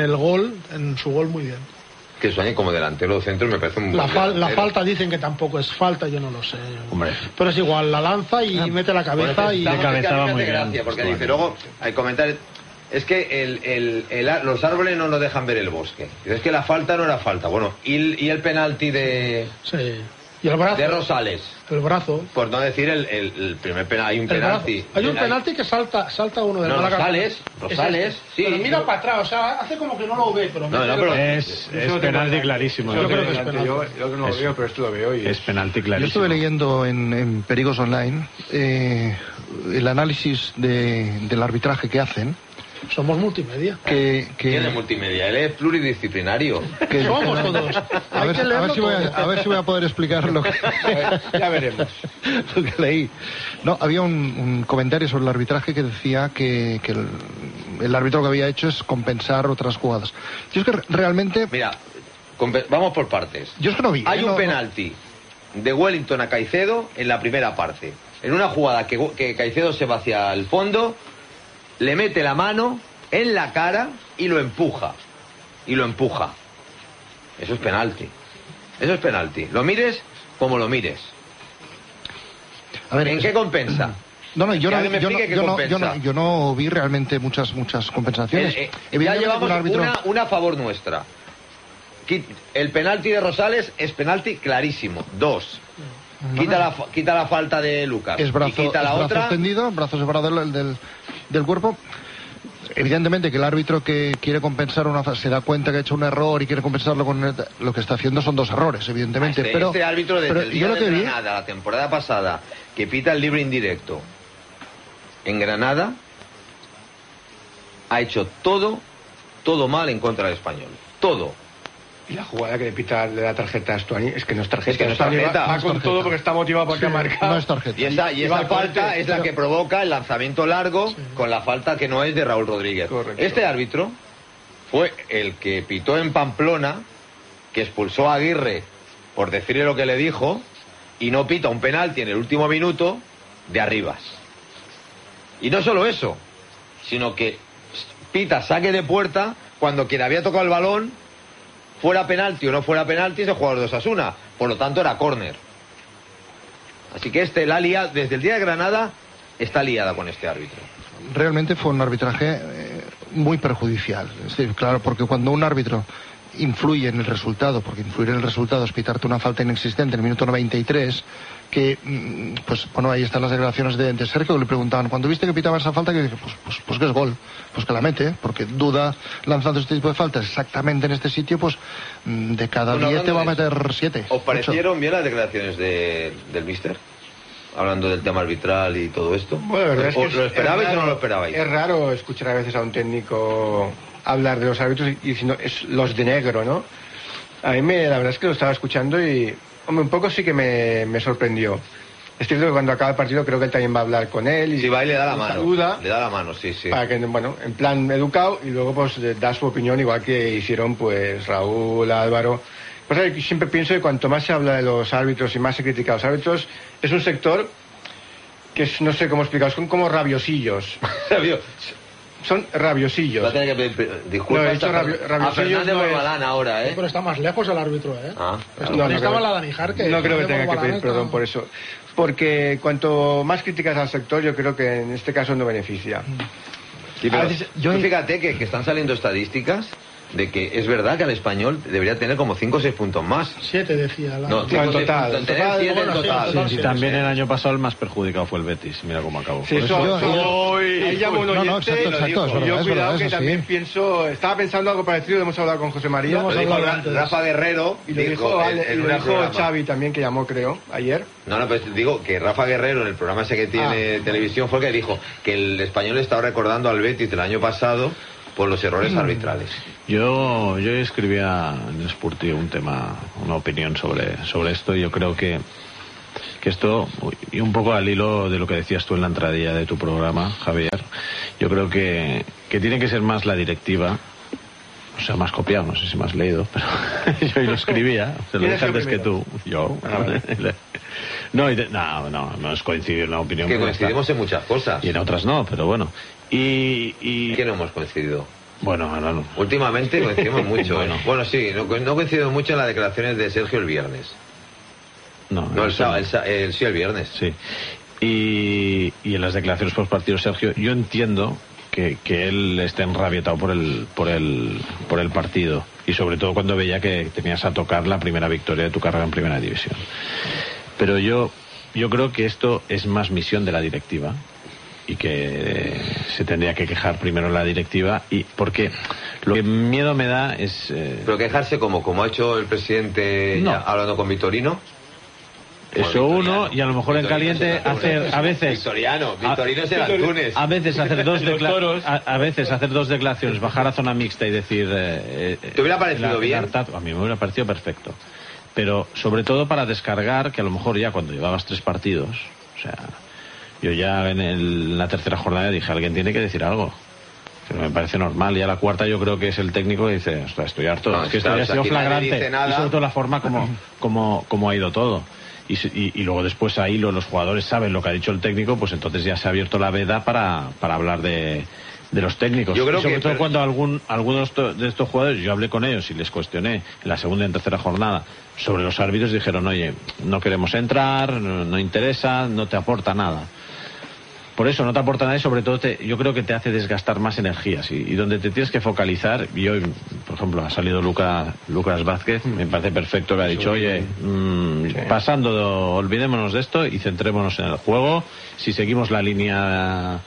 en su gol muy bien. Que Stuani como delantero centro me parece un la falta dicen que tampoco es falta, yo no lo sé. Hombre. Pero es igual, la lanza y mete la cabeza y de cabeza muy gracia, bien. Porque dice, luego hay comentarios, es que los árboles no nos dejan ver el bosque. Es que la falta no era falta. Bueno, y el penalti de... Sí. Y el brazo. De Rosales. El brazo. Por no decir el primer penalti. Hay un penalti. Hay un penalti que salta uno de Málaga. Rosales, sí. Pero mira para atrás, o sea, hace como que no lo ve, pero... pero es penalti clarísimo. Yo creo que es penalti. Yo no lo veo, pero esto lo veo. Es penalti clarísimo. Yo estuve leyendo en Perigos Online el análisis del arbitraje que hacen. Somos multimedia. ¿Quién es multimedia? Él es pluridisciplinario. Somos todos. A ver si voy a poder explicar lo que... Ya veremos. Lo que leí. No, había un comentario sobre el arbitraje que decía que el árbitro lo que había hecho es compensar otras jugadas. Yo es que realmente... Mira, vamos por partes. Yo es que no vi. Hay un penalti de Wellington a Caicedo en la primera parte. En una jugada que Caicedo se va hacia el fondo, le mete la mano en la cara y lo empuja. Eso es penalti. Lo mires como lo mires. A ver, ¿en qué compensa? No, yo yo no vi realmente muchas compensaciones. Ya llevamos una a favor nuestra. El penalti de Rosales es penalti clarísimo. 2. Quita la falta de Lucas. Es brazo, y quita la brazo otra. extendido, brazo separado del cuerpo. Evidentemente que el árbitro que quiere compensar se da cuenta que ha hecho un error y quiere compensarlo con lo que está haciendo son 2 errores, evidentemente. Este árbitro desde el día de vi... Granada, la temporada pasada, que pita el libre indirecto en Granada, ha hecho todo mal en contra del Español. Todo. Y la jugada que le pita de la tarjeta a Stuani es que no es tarjeta. Es que no es tarjeta. Va con todo porque está motivado porque ha marcado. No es tarjeta. Y esa falta es la que provoca el lanzamiento largo con la falta que no es de Raúl Rodríguez. Correcto. Este árbitro fue el que pitó en Pamplona, que expulsó a Aguirre por decirle lo que le dijo, y no pita un penalti en el último minuto de Arribas. Y no solo eso, sino que pita saque de puerta cuando quien había tocado el balón, fuera penalti o no fuera penalti, es el jugador de Osasuna. Por lo tanto, era córner. Así que la liada, desde el día de Granada, está liada con este árbitro. Realmente fue un arbitraje muy perjudicial. Es decir, claro, porque cuando un árbitro influye en el resultado, porque influir en el resultado es pitarte una falta inexistente en el minuto 93, que, pues bueno, ahí están las declaraciones de Sergio, que le preguntaban, cuando viste que pitaba esa falta, que dije, pues que es gol, pues que la mete, porque duda lanzando este tipo de faltas exactamente en este sitio, pues de cada 10 te va a meter 7. ¿Os parecieron bien las declaraciones del míster? Hablando del tema arbitral y todo esto. Bueno, la verdad es que ¿lo esperabais o no lo esperabais? Es raro escuchar a veces a un técnico hablar de los árbitros y diciendo es los de negro, ¿no? A mí la verdad es que lo estaba escuchando y hombre, un poco sí que me sorprendió. Es cierto que cuando acaba el partido creo que él también va a hablar con él y sí, va y le da la mano. Saluda, le da la mano, sí. Para que, bueno, en plan educado y luego pues da su opinión igual que hicieron pues Raúl, Álvaro. Pues siempre pienso que cuanto más se habla de los árbitros y más se critica a los árbitros, es un sector que es, no sé cómo explicar, son como rabiosillos. Son rabiosillos. Va a tener que pedir disculpas a Fernández Borbalán ahora, ¿eh? Pero está más lejos el árbitro, ¿eh? No estaba la Danijar que... No creo que tenga que pedir perdón por eso. Porque cuanto más criticas al sector, yo creo que en este caso no beneficia. Sí, pero tú fíjate que están saliendo estadísticas de que es verdad que al Español debería tener como 5 o 6 puntos más. 7 decía la... No, en total. Sí, también el año pasado el más perjudicado fue el Betis. Mira cómo acabó. Sí, ahí llamo un oyente exacto, yo cuidado que también pienso... Estaba pensando algo parecido, hemos hablado con José María. Lo dijo Rafa Guerrero. Y lo dijo Xavi también, que llamó, creo, ayer. No, pues digo que Rafa Guerrero, en el programa ese que tiene televisión, fue el que dijo que el Español estaba recordando al Betis del año pasado por los errores arbitrales. Yo escribía en Spurti una opinión sobre esto, y yo creo que esto, y un poco al hilo de lo que decías tú en la entradilla de tu programa, Javier, yo creo que tiene que ser más la directiva, o sea, más copiado, no sé si me has leído, pero yo lo escribía, se lo dije antes que tú, yo. No es coincidir en una opinión. Que coincidimos en muchas cosas. Y en otras no, pero bueno. Y ¿qué no hemos coincidido? Bueno, no. Últimamente coincidimos mucho. Bueno, sí, no coincido mucho en las declaraciones de Sergio el viernes. Sí, el viernes. Sí. Y en las declaraciones post partido, Sergio, yo entiendo que él esté enrabietado por el partido, y sobre todo cuando veía que tenías a tocar la primera victoria de tu carrera en primera división. Pero yo creo que esto es más misión de la directiva, y que se tendría que quejar primero la directiva, y porque lo que miedo me da es... Pero quejarse como ha hecho el presidente hablando con Vitorino. Eso uno, y a lo mejor en caliente hacer a veces... Vitorino es el Antunes. A veces hacer dos declaraciones, bajar a zona mixta y decir... ¿Te hubiera parecido bien? A mí me hubiera parecido perfecto. Pero sobre todo para descargar, que a lo mejor ya cuando llevabas 3 partidos, o sea... Yo ya en la tercera jornada dije, alguien tiene que decir algo. Me parece normal. Y a la cuarta yo creo que es el técnico que dice, ostras, estoy harto. No, es que claro, esto ya ha sido flagrante. y sobre todo la forma como ha ido todo. Y luego después ahí los jugadores saben lo que ha dicho el técnico, pues entonces ya se ha abierto la veda para hablar de los técnicos. Yo creo y sobre que, todo cuando algunos de estos jugadores, yo hablé con ellos y les cuestioné en la segunda y en tercera jornada sobre los árbitros, dijeron, oye, no queremos entrar, no interesa, no te aporta nada. Por eso no te aporta nada y sobre todo yo creo que te hace desgastar más energías y donde te tienes que focalizar. Y hoy, por ejemplo, ha salido Lucas Vázquez, me parece perfecto, que ha dicho, oye, pasando, olvidémonos de esto y centrémonos en el juego. Si seguimos la línea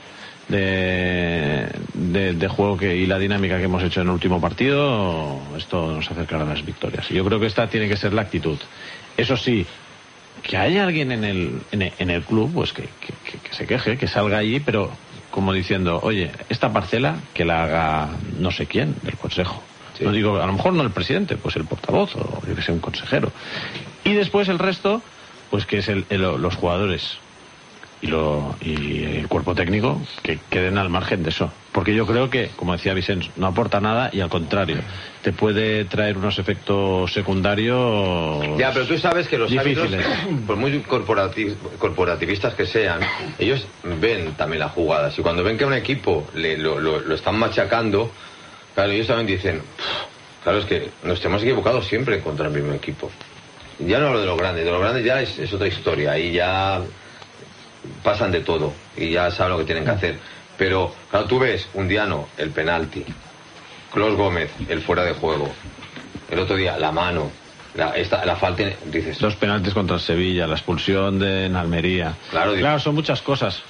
de juego y la dinámica que hemos hecho en el último partido, esto nos acercará a las victorias. Y yo creo que esta tiene que ser la actitud. Eso sí, que haya alguien en el club, pues que se queje, que salga allí, pero como diciendo, oye, esta parcela que la haga no sé quién del consejo. Sí. No digo, a lo mejor no el presidente, pues el portavoz o yo que sé, un consejero. Y después el resto, pues que es los jugadores y el cuerpo técnico que queden al margen de eso, porque yo creo que, como decía Vicens, no aporta nada y al contrario te puede traer unos efectos secundarios. Ya, pero tú sabes que los difíciles. Árbitros, por muy corporativistas que sean, ellos ven también las jugadas y cuando ven que a un equipo lo están machacando, claro, ellos también dicen, claro, es que nos hemos equivocado siempre en contra del mismo equipo. Ya no hablo de los grandes ya es otra historia, ahí ya pasan de todo y ya saben lo que tienen que hacer. Pero claro, tú ves un Diano, el penalti, Clos Gómez, el fuera de juego, el otro día la mano, la falta, dices, 2 penaltis contra el Sevilla, la expulsión en Almería. Claro, son muchas cosas.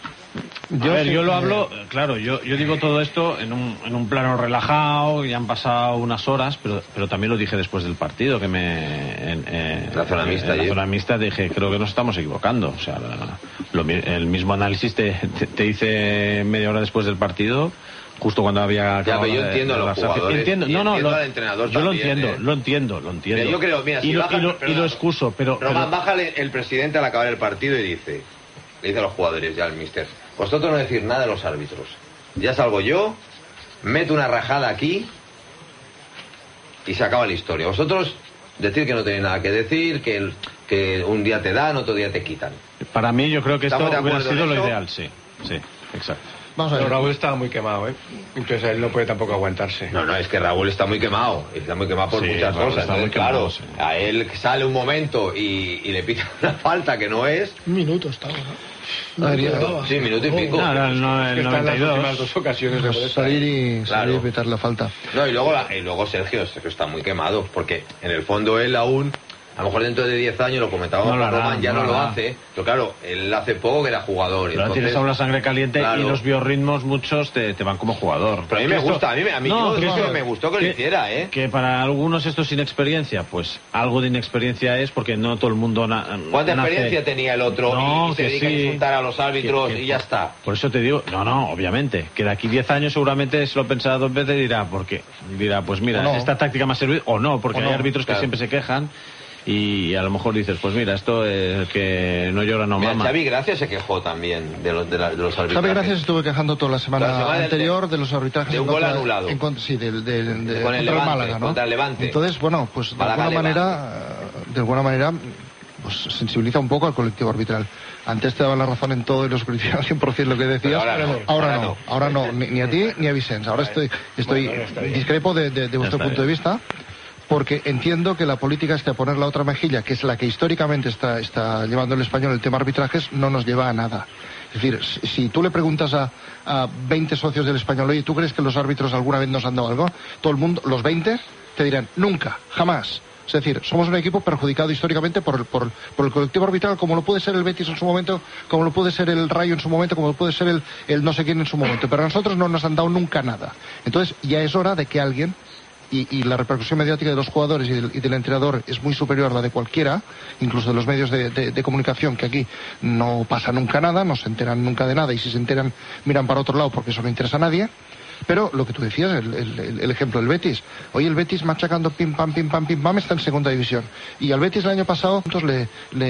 Yo lo hablo, claro, yo digo todo esto en un plano relajado, ya han pasado unas horas, pero también lo dije después del partido, que en la zona mixta dije, creo que nos estamos equivocando. O sea, el mismo análisis te hice media hora después del partido, justo cuando había acabado. Ya, pero yo entiendo a los jugadores, entiendo al entrenador yo también, lo entiendo. Mira, yo creo, mira, si y lo excuso, pero... Román, bájale el presidente al acabar el partido y le dice a los jugadores, ya al míster, vosotros no decir nada de los árbitros. Ya salgo yo, meto una rajada aquí y se acaba la historia. Vosotros decir que no tenéis nada que decir, que un día te dan, otro día te quitan. Para mí yo creo que esto hubiera sido lo ideal, sí, exacto. Vamos a ver. Pero Raúl estaba muy quemado, entonces él no puede tampoco aguantarse. No, es que Raúl está muy quemado por muchas cosas. Entonces, claro, a él sale un momento y le pita una falta que no es. Un minuto estaba, ¿no? Sí, minuto y pico. No, el 92. Las 2 ocasiones de salir y pitar la falta. No, y luego Sergio está muy quemado, porque en el fondo él aún, a lo mejor dentro de 10 años, lo comentábamos con Román, ya no lo hace, pero claro, él hace poco que era jugador. Pero tienes aún la sangre caliente, claro, y los biorritmos muchos te van como jugador. Pero a mí me gusta, me gustó que lo hiciera, Que para algunos esto es inexperiencia, pues algo de inexperiencia es, porque no todo el mundo ¿Cuánta experiencia tenía el otro? Y se dedica a insultar a los árbitros y ya está. Por eso te digo, obviamente, que de aquí 10 años seguramente se lo pensará 2 veces y dirá, pues mira, esta táctica me ha servido, o no, porque hay árbitros que siempre se quejan. Y a lo mejor dices, pues mira, esto es que no llora, no mama. Xavi Gracia se quejó también de los arbitrajes. Xavi Gracia se estuvo quejando toda la semana anterior de los arbitrajes. De un gol anulado. Sí, con contra el Levante, Málaga, ¿no? Contra el Levante. Entonces, bueno, pues de alguna manera pues sensibiliza un poco al colectivo arbitral. Antes te daban la razón en todo y los criticaba 100% lo que decías. Ahora no. Ni a ti ni a Vicens. Ahora estoy discrepo de vuestro punto de vista. Porque entiendo que la política es que a poner la otra mejilla, que es la que históricamente está llevando el español el tema arbitrajes, no nos lleva a nada. Es decir, si tú le preguntas a 20 socios del español, oye, ¿tú crees que los árbitros alguna vez nos han dado algo? Todo el mundo, los 20, te dirán, nunca, jamás. Es decir, somos un equipo perjudicado históricamente por el colectivo arbitral, como lo puede ser el Betis en su momento, como lo puede ser el Rayo en su momento, como lo puede ser el no sé quién en su momento. Pero a nosotros no nos han dado nunca nada. Entonces ya es hora de que alguien... Y la repercusión mediática de los jugadores y del entrenador es muy superior a la de cualquiera, incluso de los medios de comunicación, que aquí no pasa nunca nada, no se enteran nunca de nada, y si se enteran miran para otro lado porque eso no interesa a nadie. Pero lo que tú decías, el ejemplo, el Betis. Hoy el Betis machacando pim pam, está en segunda división. Y al Betis el año pasado entonces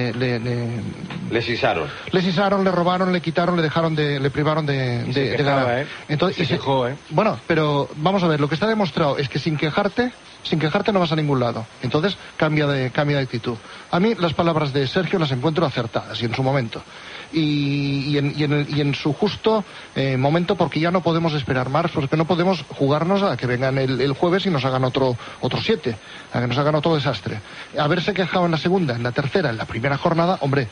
le sisaron. Le sisaron, le robaron, le quitaron, le privaron de ganar. Entonces, se quejó, Bueno, pero vamos a ver, lo que está demostrado es que sin quejarte no vas a ningún lado. Entonces cambia de actitud. A mí las palabras de Sergio las encuentro acertadas y en su momento. Y en su justo momento, porque ya no podemos esperar más, porque no podemos jugarnos a que vengan el jueves y nos hagan otro 7, a que nos hagan otro desastre. Haberse quejado en la segunda, en la tercera, en la primera jornada, hombre,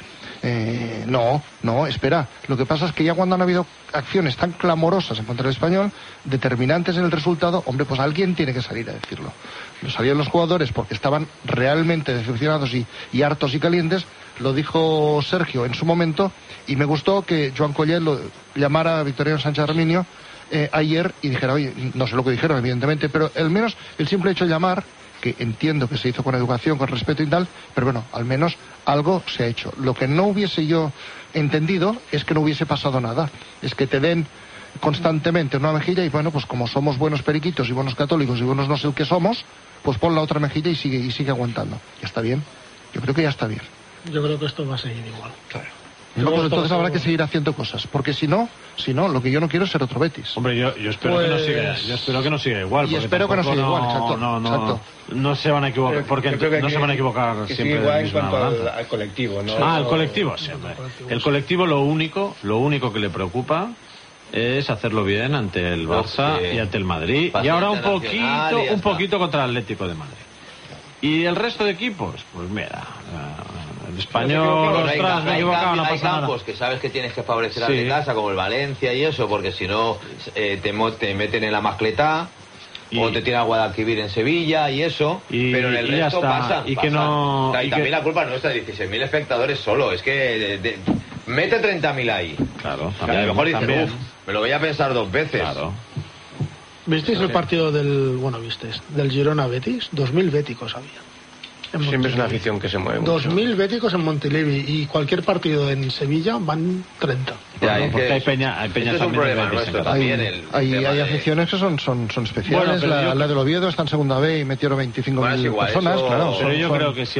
no, espera. Lo que pasa es que ya cuando han habido acciones tan clamorosas en contra del Español, determinantes en el resultado, hombre, pues alguien tiene que salir a decirlo. Salieron los jugadores porque estaban realmente decepcionados y hartos y calientes. Lo dijo Sergio en su momento y me gustó que Joan Collet lo llamara a Victoriano Sánchez Arminio ayer y dijera, oye, no sé lo que dijeron evidentemente, pero al menos el simple hecho de llamar, que entiendo que se hizo con educación, con respeto y tal, pero bueno, al menos algo se ha hecho. Lo que no hubiese yo entendido es que no hubiese pasado nada, es que te den constantemente una mejilla y bueno, pues como somos buenos periquitos y buenos católicos y buenos no sé el que somos, pues pon la otra mejilla y sigue aguantando. Ya está bien, yo creo que ya está bien. Yo creo que esto va a seguir igual. Claro. No, pues entonces habrá que seguir haciendo cosas, porque si no, lo que yo no quiero es ser otro Betis. Hombre, yo espero que no siga, igual. Y espero que no siga igual, exacto. No se van a equivocar, porque no se van a equivocar siempre. Igual en cuanto al colectivo, ¿no? El colectivo, sí, hombre. El colectivo lo único que le preocupa es hacerlo bien ante el Barça y ante el Madrid, y ahora un poquito contra el Atlético de Madrid. Y el resto de equipos, pues mira, el Español, hay campos que sabes que tienes que favorecer al de casa, como el Valencia y eso, porque si no te meten en la mascletá o te tiran a Guadalquivir en Sevilla y eso, pero en el resto pasa. Que no, y también la culpa nuestra, 16.000 espectadores solo, es que mete 30.000 ahí. Claro, también, a lo mejor dices, me lo voy a pensar 2 veces. Claro. ¿Visteis el partido del Girona Betis? 2.000 béticos había. Siempre es una afición que se mueve mucho. 2.000 béticos en Montilivi y cualquier partido en Sevilla van 30. Porque hay peña es un problema nuestro también. Hay aficiones que son especiales. Bueno, la del Oviedo está en segunda B y metieron 25.000 personas. Claro, pero yo creo que si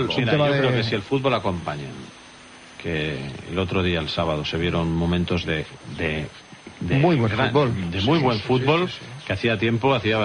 el fútbol acompaña, que el otro día, el sábado, se vieron momentos de muy buen fútbol, que hacía tiempo que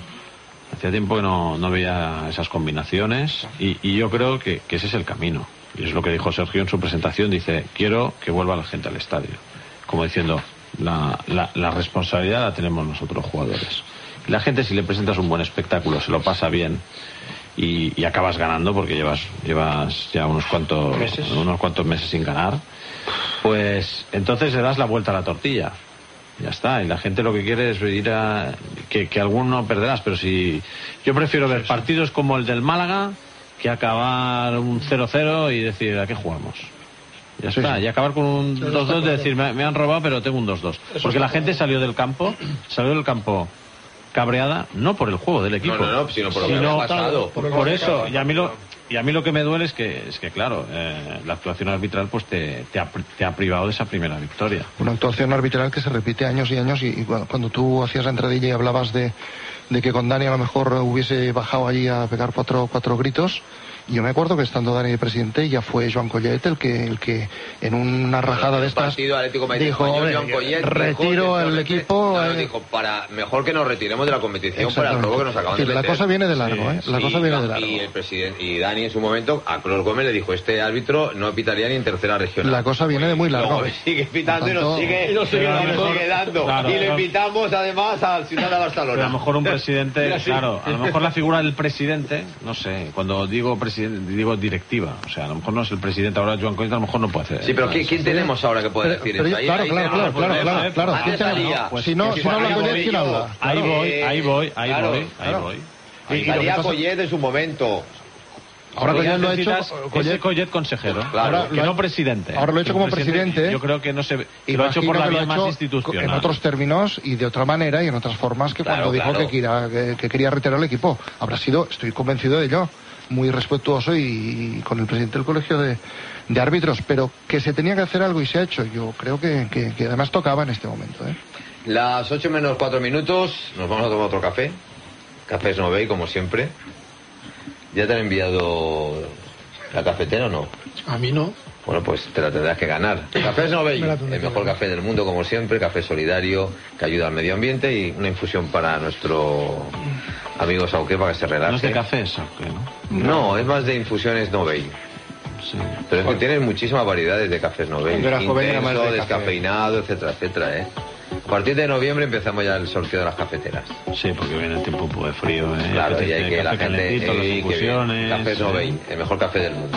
no veía esas combinaciones y yo creo que ese es el camino, y es lo que dijo Sergio en su presentación. Dice, quiero que vuelva la gente al estadio, como diciendo, la responsabilidad la tenemos nosotros jugadores. Y la gente, si le presentas un buen espectáculo, se lo pasa bien y acabas ganando, porque llevas ya unos cuantos meses sin ganar, pues entonces le das la vuelta a la tortilla. Ya está, y la gente lo que quiere es ir a que alguno perderás, pero si yo prefiero ver partidos como el del Málaga que acabar un 0-0 y decir, ¿a qué jugamos? Ya está, y acabar con un 2-2 de decir, me han robado pero tengo un 2-2, porque la gente salió del campo cabreada, no por el juego del equipo, sino por lo que ha pasado. Por eso, y a mí lo que me duele es que claro, la actuación arbitral pues te ha privado de esa primera victoria. Una actuación arbitral que se repite años y años, y cuando tú hacías la entradilla y hablabas de que con Dani a lo mejor hubiese bajado allí a pegar cuatro gritos. Yo me acuerdo que estando Dani de presidente ya fue Joan Collet el que en una rajada de estas dijo, retiro el equipo. Dijo, mejor que nos retiremos de la competición para el robo que nos acaban de meter. La cosa viene de largo, la cosa viene de largo. Y el presidente y Dani en su momento a Clos Gómez le dijo, este árbitro no pitaría ni en tercera regional. La cosa viene de muy largo. Luego sigue pitando y nos sigue dando. Claro, y le invitamos además al Ciudad de Barcelona. Pero a lo mejor un presidente, claro, a lo mejor la figura del presidente, no sé, cuando digo digo directiva, o sea, a lo mejor no es el presidente ahora, Joan Collet a lo mejor no puede hacer. Sí, pero ¿quién tenemos ahora que puede decir eso? Claro. Si no habla Collet, ¿quién habla? Ahí voy. Estaría Collet en su momento. Ahora Collet lo ha hecho. Collet consejero, claro, que no presidente. Ahora lo ha hecho como presidente. Yo creo que no se lo ha hecho por la vía más institucional. En otros términos y de otra manera y en otras formas que cuando dijo que quería retirar el equipo. Habrá sido, estoy convencido de ello, muy respetuoso y con el presidente del colegio de árbitros, pero que se tenía que hacer algo y se ha hecho. Yo creo que además tocaba en este momento. Las 8 menos 4 minutos, nos vamos a tomar otro café. Cafés Novell, como siempre. ¿Ya te han enviado la cafetera o no? A mí no. Bueno, pues te la tendrás que ganar. Cafés Novell, el mejor café del mundo, como siempre. Café solidario, que ayuda al medio ambiente, y una infusión para nuestro amigo Sauqué para que se relaje. No es de café, Sauqué, ¿no? No, es más de infusiones Novell. Sí. Pero es que tienes muchísimas variedades de cafés Novell. Cuando era joven era más Intenso, de café. descafeinado, etcétera, etcétera, ¿eh? A partir de noviembre empezamos ya el sorteo de las cafeteras. Sí, porque viene el tiempo un poco de frío, ¿eh? Claro, y hay que Café la gente... calentito, las que infusiones... Cafés Novell, el mejor café del mundo.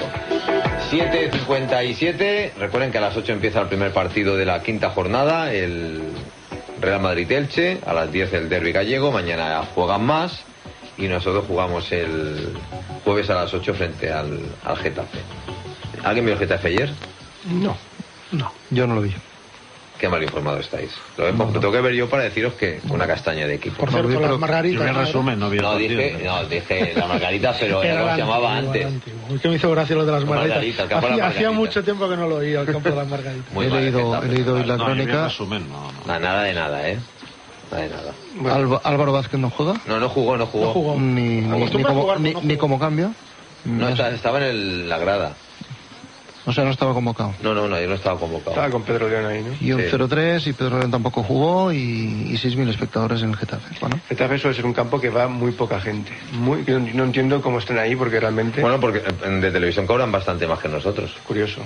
7:57, recuerden que a las 8 empieza el primer partido de la quinta jornada, el Real Madrid-Elche, a las 10 el derbi gallego, mañana juegan más, y nosotros jugamos el jueves a las 8 frente al Getafe. ¿Alguien vio el Getafe ayer? No. Yo no lo vi. Qué mal informado estáis. Lo tengo que ver yo para deciros que una castaña de equipo. Por cierto, pero- las margaritas. Yo en resumen no vi el No, partido, dije la margarita, pero era como se llamaba antes. Es que me hizo gracia lo de las Margarita, margaritas. el campo de la Hacía margarita. mucho tiempo que no lo oía, el campo de las margaritas. Muy He mal, leído Getafe. hoy la No, yo vi el crónica. resumen, no. Nada de nada, ¿eh? Nada de nada. Álvaro Vázquez no juega. No jugó. No jugó. Ni como, jugar, ni, no ni jugó. como cambio. No, estaba en la grada. O sea, no estaba convocado. No, yo no estaba convocado. Estaba con Pedro León ahí, ¿no? Y un Sí. 0-3 y Pedro León tampoco jugó y 6.000 espectadores en el Getafe. Bueno, Getafe suele ser un campo que va muy poca gente. Yo no entiendo cómo están ahí porque realmente... Bueno, porque de televisión cobran bastante más que nosotros. Curioso.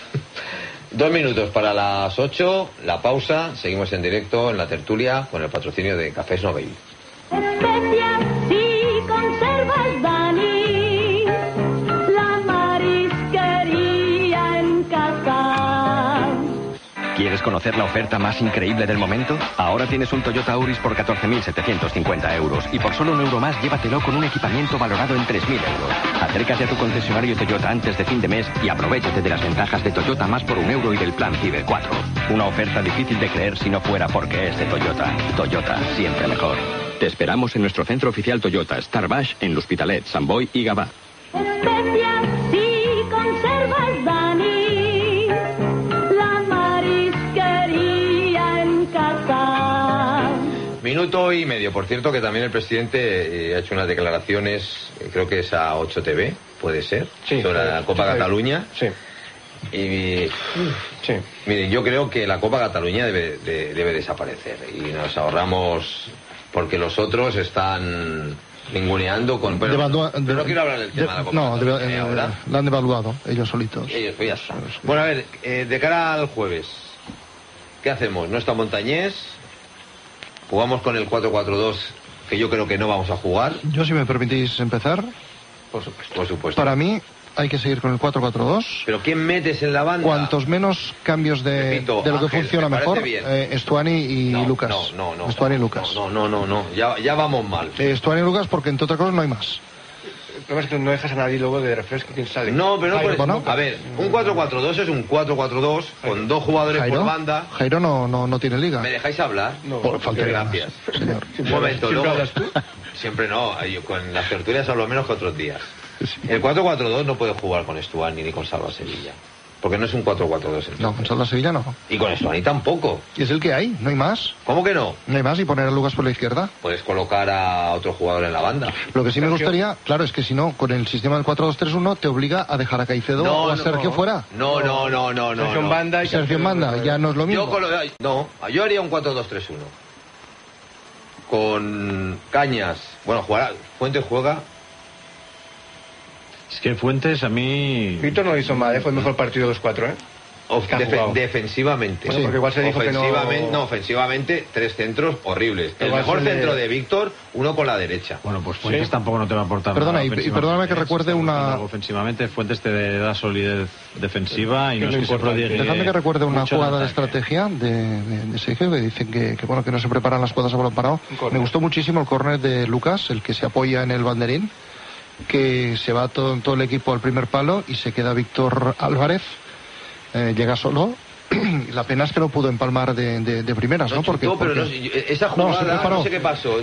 2 minutos para las 8, la pausa, seguimos en directo en la tertulia con el patrocinio de Cafés Novell. Especias y conservas Dani, la marisquería en casa. ¿Quieres conocer la oferta más increíble del momento? Ahora tienes un Toyota Auris por 14.750 euros y por solo €1 más llévatelo con un equipamiento valorado en 3.000 euros. Acércate a tu concesionario Toyota antes de fin de mes y aprovéchate de las ventajas de Toyota más por €1 y del plan Ciber 4. Una oferta difícil de creer si no fuera porque es de Toyota. Toyota, siempre mejor. Te esperamos en nuestro centro oficial Toyota, Star Baix, en L'Hospitalet, Sant Boi y Gavà. Especias y conservas Dani, la marisquería en casa. Minuto y medio. Por cierto, que también el presidente ha hecho unas declaraciones, creo que es a 8TV, puede ser, Sí, sobre la Copa sí. Cataluña. Sí, Y sí. miren, yo creo que la Copa Cataluña debe desaparecer y nos ahorramos, porque los otros están ninguneando con... Pero no quiero hablar del tema de la Copa Cataluña ahora. la han devaluado ellos solitos. Ellos, pues ya está. Bueno, a ver, de cara al jueves, ¿qué hacemos? No está Montañés, jugamos con el 4-4-2, que yo creo que no vamos a jugar, Yo, si me permitís empezar, por supuesto. para mí hay que seguir con el 4-4-2. Pero ¿quién metes en la banda? Cuantos menos cambios de Repito, lo que Ángel, funciona me parece mejor, bien. Estuani y No, Lucas. No. Estuani y Lucas. No. Ya vamos mal. Estuani y Lucas porque entre otras cosas no hay más. El problema es que no dejas a nadie luego de refresco, quién sale. No, pero no por eso. bueno. A ver, un 4-4-2 es un 4-4-2 con 2 jugadores por banda. Jairo no tiene liga. ¿Me dejáis hablar? No, Por falta de ganas, Gracias. señor. Un momento, ¿Siempre luego... hablas tú? Siempre no, yo con las tertulias hablo menos que otros días. El 4-4-2 no puede jugar con Estuani ni con Salva Sevilla. Porque no es un 4-4-2. No, con Salva Sevilla no. Y con Estuani tampoco. Y es el que hay, no hay más. ¿Cómo que no? No hay más y poner a Lucas por la izquierda. Puedes colocar a otro jugador en la banda. Lo que sí me Sergio. gustaría, claro, es que si no, con el sistema del 4-2-3-1 te obliga a dejar a Caicedo o a Sergio fuera. No. Sergio en banda y Sergio en banda, ya no es lo mismo. Yo haría un 4-2-3-1. Con Cañas. Bueno, Fuentes juega. Es que Fuentes a mí... Víctor no lo hizo mal, fue el mejor partido de los 4, ¿eh? Que ha jugado. Defensivamente. Bueno, porque igual se dijo que no- ofensivamente, 3 centros horribles. El Igual mejor se le- centro de Víctor, uno con la derecha. Bueno, pues Fuentes tampoco no te va a aportar Perdona, nada y ofensivamente, perdóname que ¿eh? recuerde Si estamos una- hablando ofensivamente, Fuentes te da solidez defensiva y Que no es es lo que se importante. prodigue Dejadme que recuerde una mucho en jugada de ataque. estrategia de Sergio, que dicen que bueno, que no se preparan las jugadas a balón parado. Un córner. Me gustó muchísimo el córner de Lucas, el que se apoya en el banderín, que se va todo el equipo al primer palo y se queda Víctor Álvarez, llega solo bien. La pena es que no pudo empalmar de primeras, ¿no? Pero esa jugada, no sé qué pasó.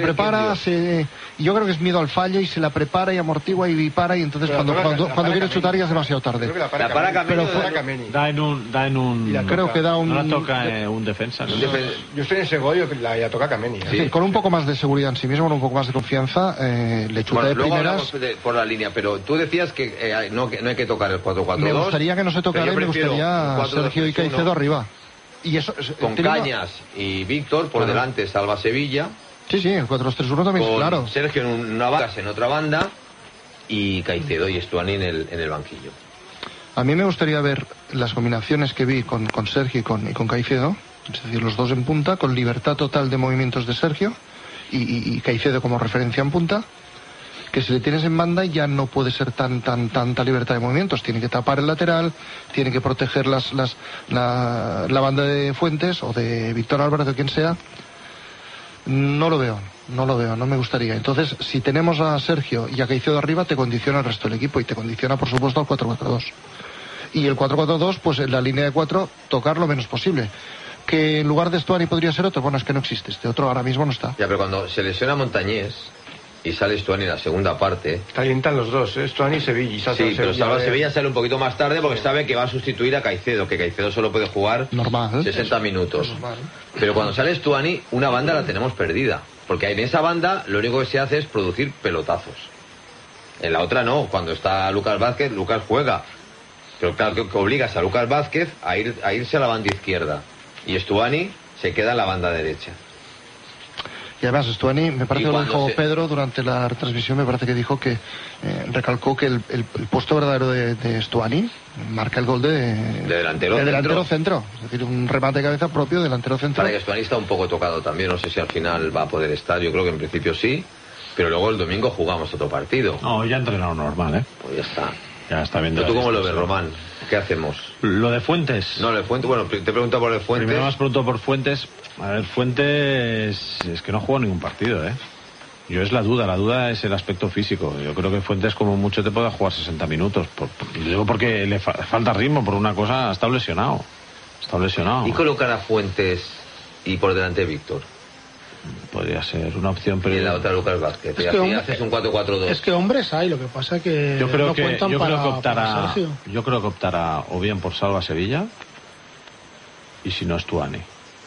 Yo creo que es miedo al fallo y se la prepara y amortigua y para, y entonces cuando quiere chutar ya es demasiado tarde. La para Cameni. Da en un... Creo que da un... No la toca un defensa. ¿No? Yo estoy en ese gol y la toca Cameni. Sí, con un poco más de seguridad en sí mismo, con un poco más de confianza, le chuta de primeras. Por la línea, pero tú decías que no hay que tocar el 4-4-2. Me gustaría que no se tocara y me gustaría Sergio y Caicedo arriba. Y eso, con Cañas y Víctor por delante, salva Sevilla. Sí, el 4-2-3-1 también es claro. Sergio en una banda, en otra banda, y Caicedo y Stuani en el banquillo. A mí me gustaría ver las combinaciones que vi con Sergio y con Caicedo, es decir, los dos en punta, con libertad total de movimientos de Sergio y Caicedo como referencia en punta, que si le tienes en banda ya no puede ser tanta libertad de movimientos, tiene que tapar el lateral, tiene que proteger la banda de Fuentes o de Víctor Álvarez o quien sea. No lo veo, no me gustaría. Entonces, si tenemos a Sergio y a Caicedo arriba, te condiciona el resto del equipo y te condiciona, por supuesto, al 4-4-2. Y el 4-4-2, pues en la línea de 4, tocar lo menos posible. Que en lugar de Stuani podría ser otro, bueno, es que no existe, este otro ahora mismo no está. Ya, pero cuando se lesiona Montañés y sale Stuani en la segunda parte... Calientan los dos, Stuani y Sevilla. Sí, pero Sevilla sale un poquito más tarde porque sabe que va a sustituir a Caicedo, que Caicedo solo puede jugar 60 minutos. Pero cuando sale Stuani, una banda la tenemos perdida. Porque en esa banda lo único que se hace es producir pelotazos. En la otra no, cuando está Lucas Vázquez, Lucas juega. Pero claro, que obligas a Lucas Vázquez a irse a la banda izquierda. Y Stuani se queda en la banda derecha. Y además Stuani, me parece que lo dijo Pedro durante la transmisión, me parece que dijo que recalcó que el puesto verdadero de Stuani marca el gol de delantero centro. Es decir, un remate de cabeza propio delantero centro. Para que Stuani está un poco tocado también, no sé si al final va a poder estar, yo creo que en principio sí, pero luego el domingo jugamos otro partido. No, ya ha entrenado normal, Pues ya está. Ya está viendo. ¿Tú cómo lo ves, Román? ¿Qué hacemos? Lo de Fuentes. No, lo de Fuentes, bueno, te pregunto por el Fuentes. Primero me has preguntado por Fuentes. A ver, Fuentes es que no jugó ningún partido, Yo es la duda es el aspecto físico. Yo creo que Fuentes como mucho te puede jugar 60 minutos. Digo porque le falta ritmo por una cosa, ha estado lesionado. ¿Y colocar a Fuentes y por delante Víctor? Podría ser una opción, pero... Y en la otra Lucas Vázquez. Y así haces un 4-4-2. Es que hombres hay, lo que pasa que yo creo no que cuentan para Sergio. Yo creo que optará o bien por Salva Sevilla y si no Stuani.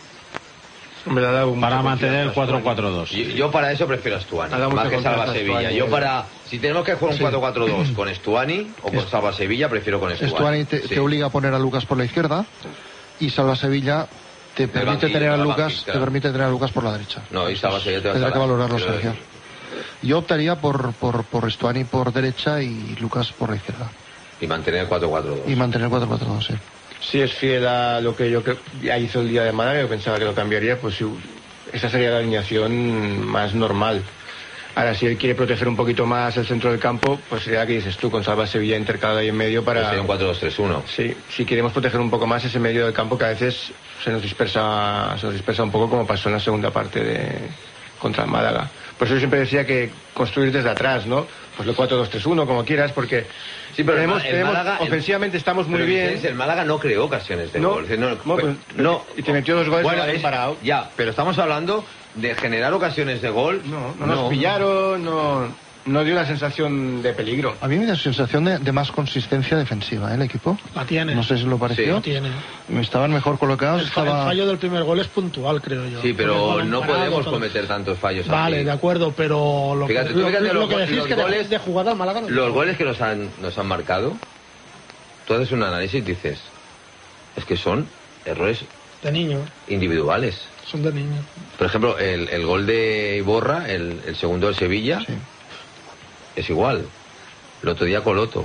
Para mantener el 4-4-2. Yo para eso prefiero a Stuani, más que Salva Sevilla. Yo si tenemos que jugar un 4-4-2 con Stuani o con Salva Sevilla, prefiero con Stuani. Stuani te obliga a poner a Lucas por la izquierda y Salva Sevilla te permite tener a Lucas por la derecha. No, y Salva Sevilla tendrá que valorarlo, Sergio. Yo optaría por Stuani por derecha y Lucas por la izquierda. Y mantener el 4-4-2. Y mantener el 4-4-2, sí. Si es fiel a lo que yo ya hizo el día de Málaga, yo pensaba que lo cambiaría, pues esa sería la alineación más normal. Ahora, si él quiere proteger un poquito más el centro del campo, pues sería que dices tú, con Salva Sevilla intercalado ahí en medio para... Pues sería un 4-2-3-1. Sí, si queremos proteger un poco más ese medio del campo que a veces se nos dispersa un poco, como pasó en la segunda parte contra el Málaga. Por eso yo siempre decía que construir desde atrás, ¿no? Pues el 4-2-3-1, como quieras, porque... Sí, pero tenemos ofensivamente estamos muy bien. El Málaga no creó ocasiones de gol. Y te metió 2 goles parado. Ya, pero estamos hablando de generar ocasiones de gol. No nos pillaron, no dio la sensación de peligro. A mí me da la sensación de más consistencia defensiva, el equipo. La tiene. No sé si lo pareció. Sí, la tiene. Estaban mejor colocados. El fallo del primer gol es puntual, creo yo. Sí, pero no podemos cometer tantos fallos. Vale, así. De acuerdo, pero lo que decís que goles, de jugada al Málaga no. Los goles que nos han marcado, tú haces un análisis y dices, es que son errores de niño. Individuales. Son de niño. Por ejemplo, el gol de Iborra, el segundo del Sevilla, sí. Es igual. El otro día Coloto.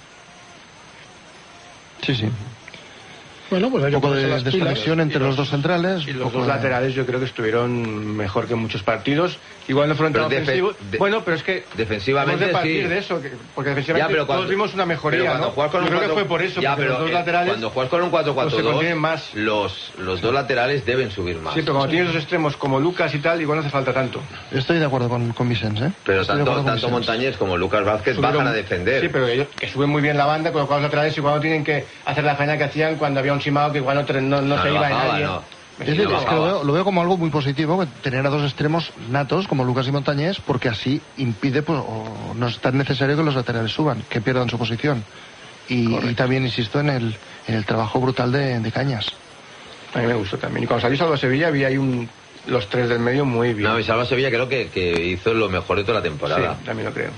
Sí. Bueno, pues hay un poco de desconexión entre los dos centrales. Y los dos laterales yo creo que estuvieron mejor que en muchos partidos. Igual no fueron tan ofensivos. Bueno, pero es que defensivamente de partir de eso, porque defensivamente todos vimos una mejoría, ¿no? Yo creo que fue por eso, porque los dos laterales... Cuando juegas con un 4-4-2, más. Los dos laterales deben subir más. Sí, pero cuando tienes dos extremos como Lucas y tal, igual no hace falta tanto. Estoy de acuerdo con Vicens, Pero tanto Montañés como Lucas Vázquez bajan a defender. Sí, pero ellos que suben muy bien la banda, con los laterales igual no tienen que hacer la faena que hacían cuando había un un Simao que igual no se iba en nadie. Es decir, es que lo veo como algo muy positivo tener a dos extremos natos como Lucas y Montañés, porque así impide, pues, o no es tan necesario que los laterales suban, que pierdan su posición. Y también insisto en el trabajo brutal de Cañas. A mí me gustó también. Y cuando salió Salva Sevilla había ahí los tres del medio muy bien. No, y Salva Sevilla creo que hizo lo mejor de toda la temporada. Sí, también lo creo.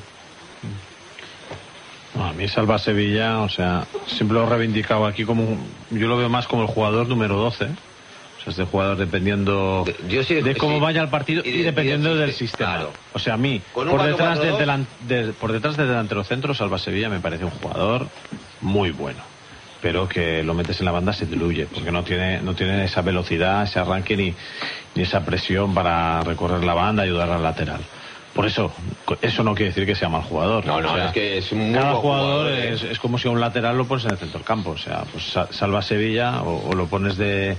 No, a mí Salva Sevilla, o sea, siempre lo he reivindicado aquí como, yo lo veo más como el jugador número 12. O sea, este jugador dependiendo de cómo vaya el partido y dependiendo del sistema. Claro. O sea, a mí, por detrás del delantero centro, Salva Sevilla me parece un jugador muy bueno. Pero que lo metes en la banda se diluye, porque no tiene esa velocidad, ese arranque ni esa presión para recorrer la banda y ayudar al lateral. Por eso no quiere decir que sea mal jugador. No, o sea, es que es un cada jugador es como si a un lateral lo pones en el centro del campo. O sea, pues Salva Sevilla o lo pones de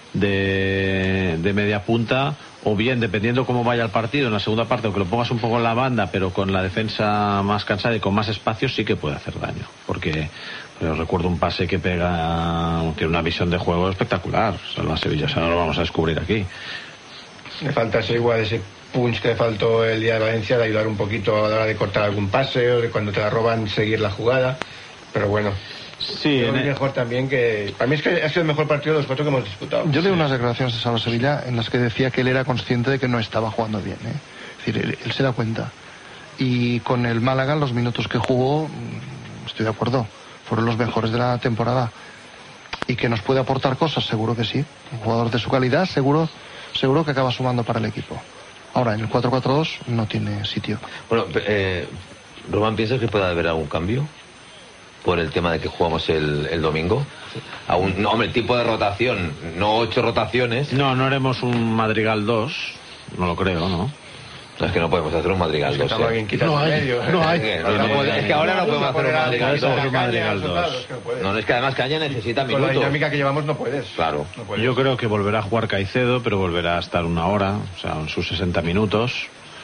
media punta, o bien dependiendo cómo vaya el partido en la segunda parte, o que lo pongas un poco en la banda pero con la defensa más cansada y con más espacio, sí que puede hacer daño, porque yo recuerdo un pase que pega, tiene una visión de juego espectacular Salva Sevilla, o sea, no lo vamos a descubrir aquí. Le falta ese punch que le faltó el día de Valencia, de ayudar un poquito a la hora de cortar algún pase o de cuando te la roban seguir la jugada, pero bueno. Sí, es mejor también que... Para mí es que ha sido el mejor partido de los 4 que hemos disputado. Yo leo unas declaraciones de Salva Sevilla en las que decía que él era consciente de que no estaba jugando bien, ¿eh? Es decir, él se da cuenta. Y con el Málaga, los minutos que jugó, estoy de acuerdo, fueron los mejores de la temporada. Y que nos puede aportar cosas, seguro que sí. Un jugador de su calidad, seguro que acaba sumando para el equipo. Ahora, en el 4-4-2 no tiene sitio. Bueno, Román, ¿piensas que puede haber algún cambio por el tema de que jugamos el domingo? No, hombre, tipo de rotación, no 8 rotaciones. No haremos un Madrigal 2, no lo creo, ¿no? No, es que no podemos hacer un Madrigal 2. No hay. Es que ahora no podemos hacer un Madrigal 2. No, es que además Caña necesita con minutos. la dinámica que llevamos no puedes. Claro. No puedes. Yo creo que volverá a jugar Caicedo, pero volverá a estar una hora, o sea, en sus 60 minutos.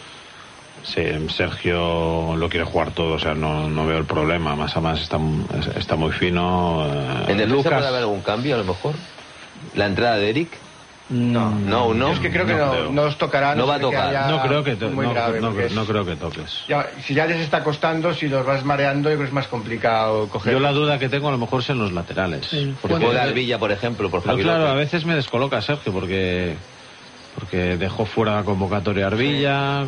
Sergio lo quiere jugar todo, o sea, no veo el problema. Más a más está muy fino. ¿En defensa Lucas, puede haber algún cambio a lo mejor? ¿La entrada de Eric? No. Yo es que creo que no os tocará. No va a tocar. No creo que toques. Si ya les está costando, si los vas mareando, yo creo que es más complicado coger. Yo la duda que tengo a lo mejor es en los laterales. Sí. Porque puede dar Villa, por ejemplo, por Javier claro, López. a veces me descoloca Sergio porque dejó fuera la convocatoria a Arvilla.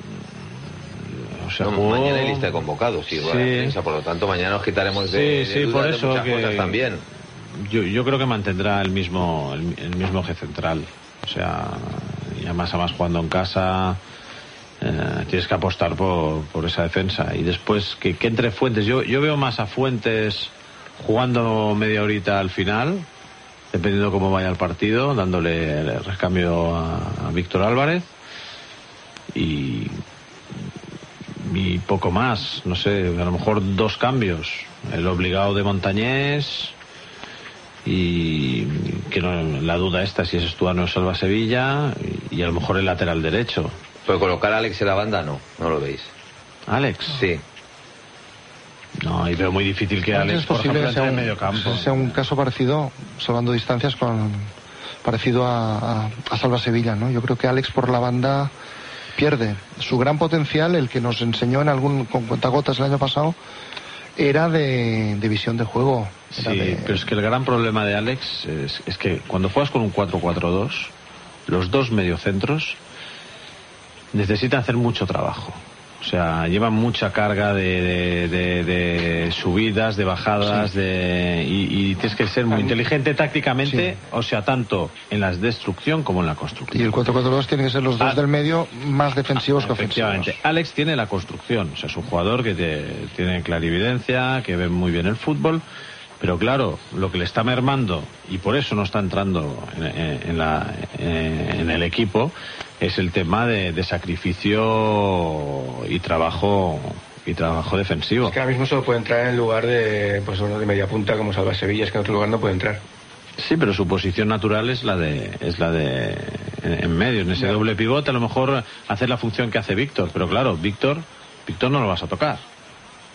O sea, mañana hay lista de convocados, sí. Por lo tanto, mañana nos quitaremos de dudas por de eso muchas que cosas también. Yo creo que mantendrá el mismo eje central. O sea, ya más a más jugando en casa, tienes que apostar por esa defensa. Y después que entre Fuentes. Yo veo más a Fuentes jugando media horita al final, dependiendo cómo vaya el partido, dándole el recambio a Víctor Álvarez. Y poco más, no sé, a lo mejor 2 cambios. El obligado de Montañés y que no, la duda si es Estuano o Salva Sevilla, y a lo mejor el lateral derecho. Pero colocar a Alex en la banda no lo veis. ¿Alex? Sí. No, y veo muy difícil que Alex, por ejemplo, entre en medio campo. Sea un caso parecido, salvando distancias, parecido a Salva Sevilla, ¿no? Yo creo que Alex por la banda pierde su gran potencial, el que nos enseñó con cuentagotas el año pasado, era de visión de juego. Pero es que el gran problema de Alex es que cuando juegas con un 4-4-2, los 2 mediocentros necesitan hacer mucho trabajo. O sea, llevan mucha carga de subidas, de bajadas, y tienes que ser muy inteligente tácticamente, sí. O sea, tanto en la destrucción como en la construcción. Y el 4-4-2 tiene que ser los 2 del medio más defensivos que ofensivos. Efectivamente. Alex tiene la construcción, o sea, es un jugador que tiene clarividencia, que ve muy bien el fútbol, pero claro, lo que le está mermando, y por eso no está entrando en el equipo, es el tema de sacrificio y trabajo defensivo. Es que ahora mismo solo puede entrar en lugar de media punta como Salva Sevilla, es que en otro lugar no puede entrar. Sí, pero su posición natural es la de en medio, en ese doble pivote, a lo mejor hacer la función que hace Víctor, pero claro, Víctor no lo vas a tocar.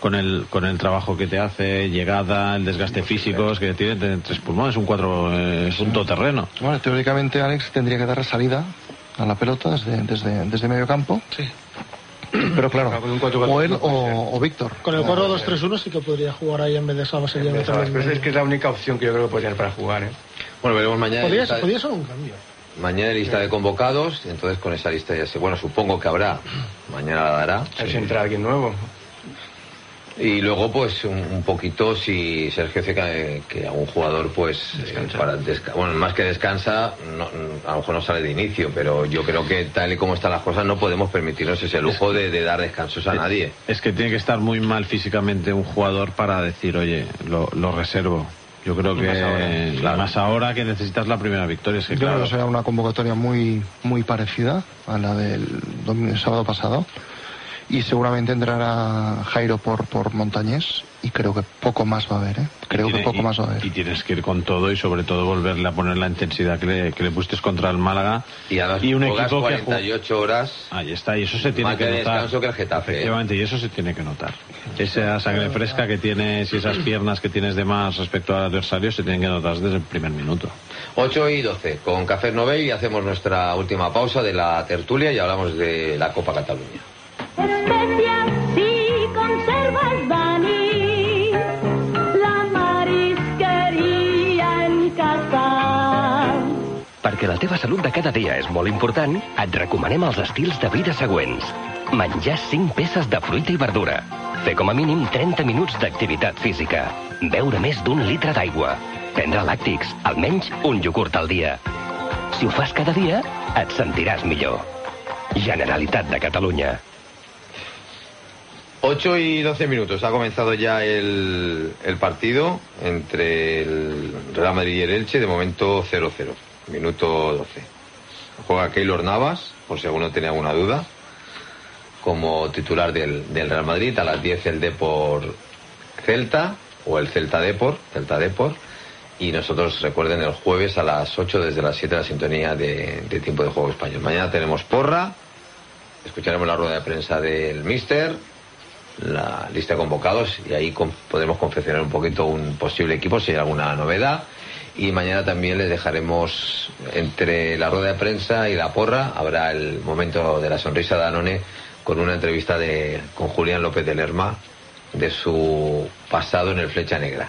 con el trabajo que te hace, llegada, el desgaste físico, es que tiene 3 pulmones, un 4, es un todoterreno. Bueno, teóricamente Alex tendría que dar salida a la pelota desde medio campo. Sí. Pero claro, o él o Víctor. Con el 4-2-3-1 sí que podría jugar ahí en vez de Salva. Sería Pero es que es la única opción que yo creo que puede tener para jugar, ¿eh? Bueno, veremos mañana. Podría ser un cambio. Mañana lista de convocados, entonces con esa lista ya sé. Bueno, supongo que habrá. Mañana la dará. A ver si entra alguien nuevo. Y luego, pues, un poquito, si Sergio dice que algún jugador, pues, bueno, más que descansa, no, a lo mejor no sale de inicio, pero yo creo que tal y como están las cosas no podemos permitirnos ese lujo de dar descansos a nadie. Es que tiene que estar muy mal físicamente un jugador para decir, oye, lo reservo. Yo creo que más ahora que necesitas la primera victoria. Es que, yo creo que será una convocatoria muy parecida a la del sábado pasado. Y seguramente entrará Jairo por Montañés y creo que poco más va a haber, ¿eh? Más va a haber. Y tienes que ir con todo y sobre todo volverle a poner la intensidad que le pusiste contra el Málaga. Y un equipo 48 horas. Ahí está, y eso se tiene que notar. Descanso que el Getafe. Efectivamente, y eso se tiene que notar. Esa sangre fresca que tienes y esas piernas que tienes de más respecto al adversario se tienen que notar desde el primer minuto. 8:12 con Café Novel y hacemos nuestra última pausa de la tertulia y hablamos de la Copa Cataluña. Especias si conservas, Dani, la marisqueria en casa. Perquè la teva salut de cada dia és molt important, et recomanem els estils de vida següents. Menjar 5 peces de fruita i verdura. Fer com a mínim 30 minuts d'activitat física. Beure més d'1 litre d'aigua. Prendre làctics, almenys un iogurt al dia. Si ho fas cada dia, et sentiràs millor. Generalitat de Catalunya. 8:12. Ha comenzado ya el partido entre el Real Madrid y el Elche, de momento 0-0, minuto 12. Juega Keylor Navas, por si alguno tenía alguna duda, como titular del Real Madrid. A las 10 el Depor Celta, o el Celta Depor, y nosotros, recuerden, el jueves a las 8 desde las 7 la sintonía de Tiempo de Juego Español. Mañana tenemos porra, escucharemos la rueda de prensa del míster, la lista de convocados y ahí podremos confeccionar un poquito un posible equipo si hay alguna novedad. Y mañana también les dejaremos, entre la rueda de prensa y la porra, habrá el momento de la sonrisa de Danone con una entrevista con Julián López de Lerma de su pasado en el Flecha Negra.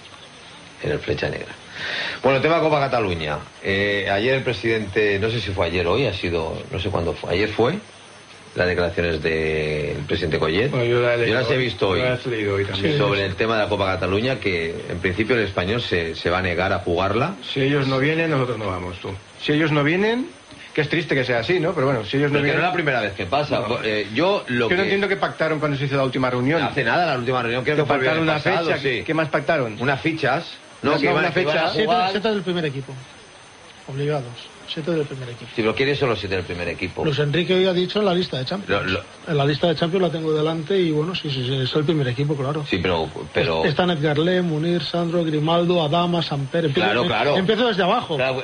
Bueno, tema Copa Cataluña. Ayer el presidente, no sé si fue ayer o hoy, no sé cuándo fue, ayer fue las declaraciones del presidente Collet. Bueno, yo las he visto hoy, sobre el tema de la Copa Cataluña, que en principio el Español se va a negar a jugarla. Si ellos no vienen, nosotros no vamos, tú. Si ellos no vienen, que es triste que sea así, ¿no? Pero bueno, si ellos no vienen... no es la primera vez que pasa. No. Yo no entiendo qué pactaron cuando se hizo la última reunión. No hace nada la última reunión, creo que fue pactaron una fecha. Sí. ¿Qué más pactaron? Unas fichas. Una fecha. 7 del primer equipo. Obligados. 7 del primer equipo. Si lo quieres, solo 7 del primer equipo. Luis Enrique hoy ha dicho en la lista de Champions. En la lista de Champions la tengo delante y bueno, sí, es el primer equipo, claro. Sí, pero... Están Edgar Le, Munir, Sandro, Grimaldo, Adama, Samper. Claro. Empiezo desde abajo. Claro,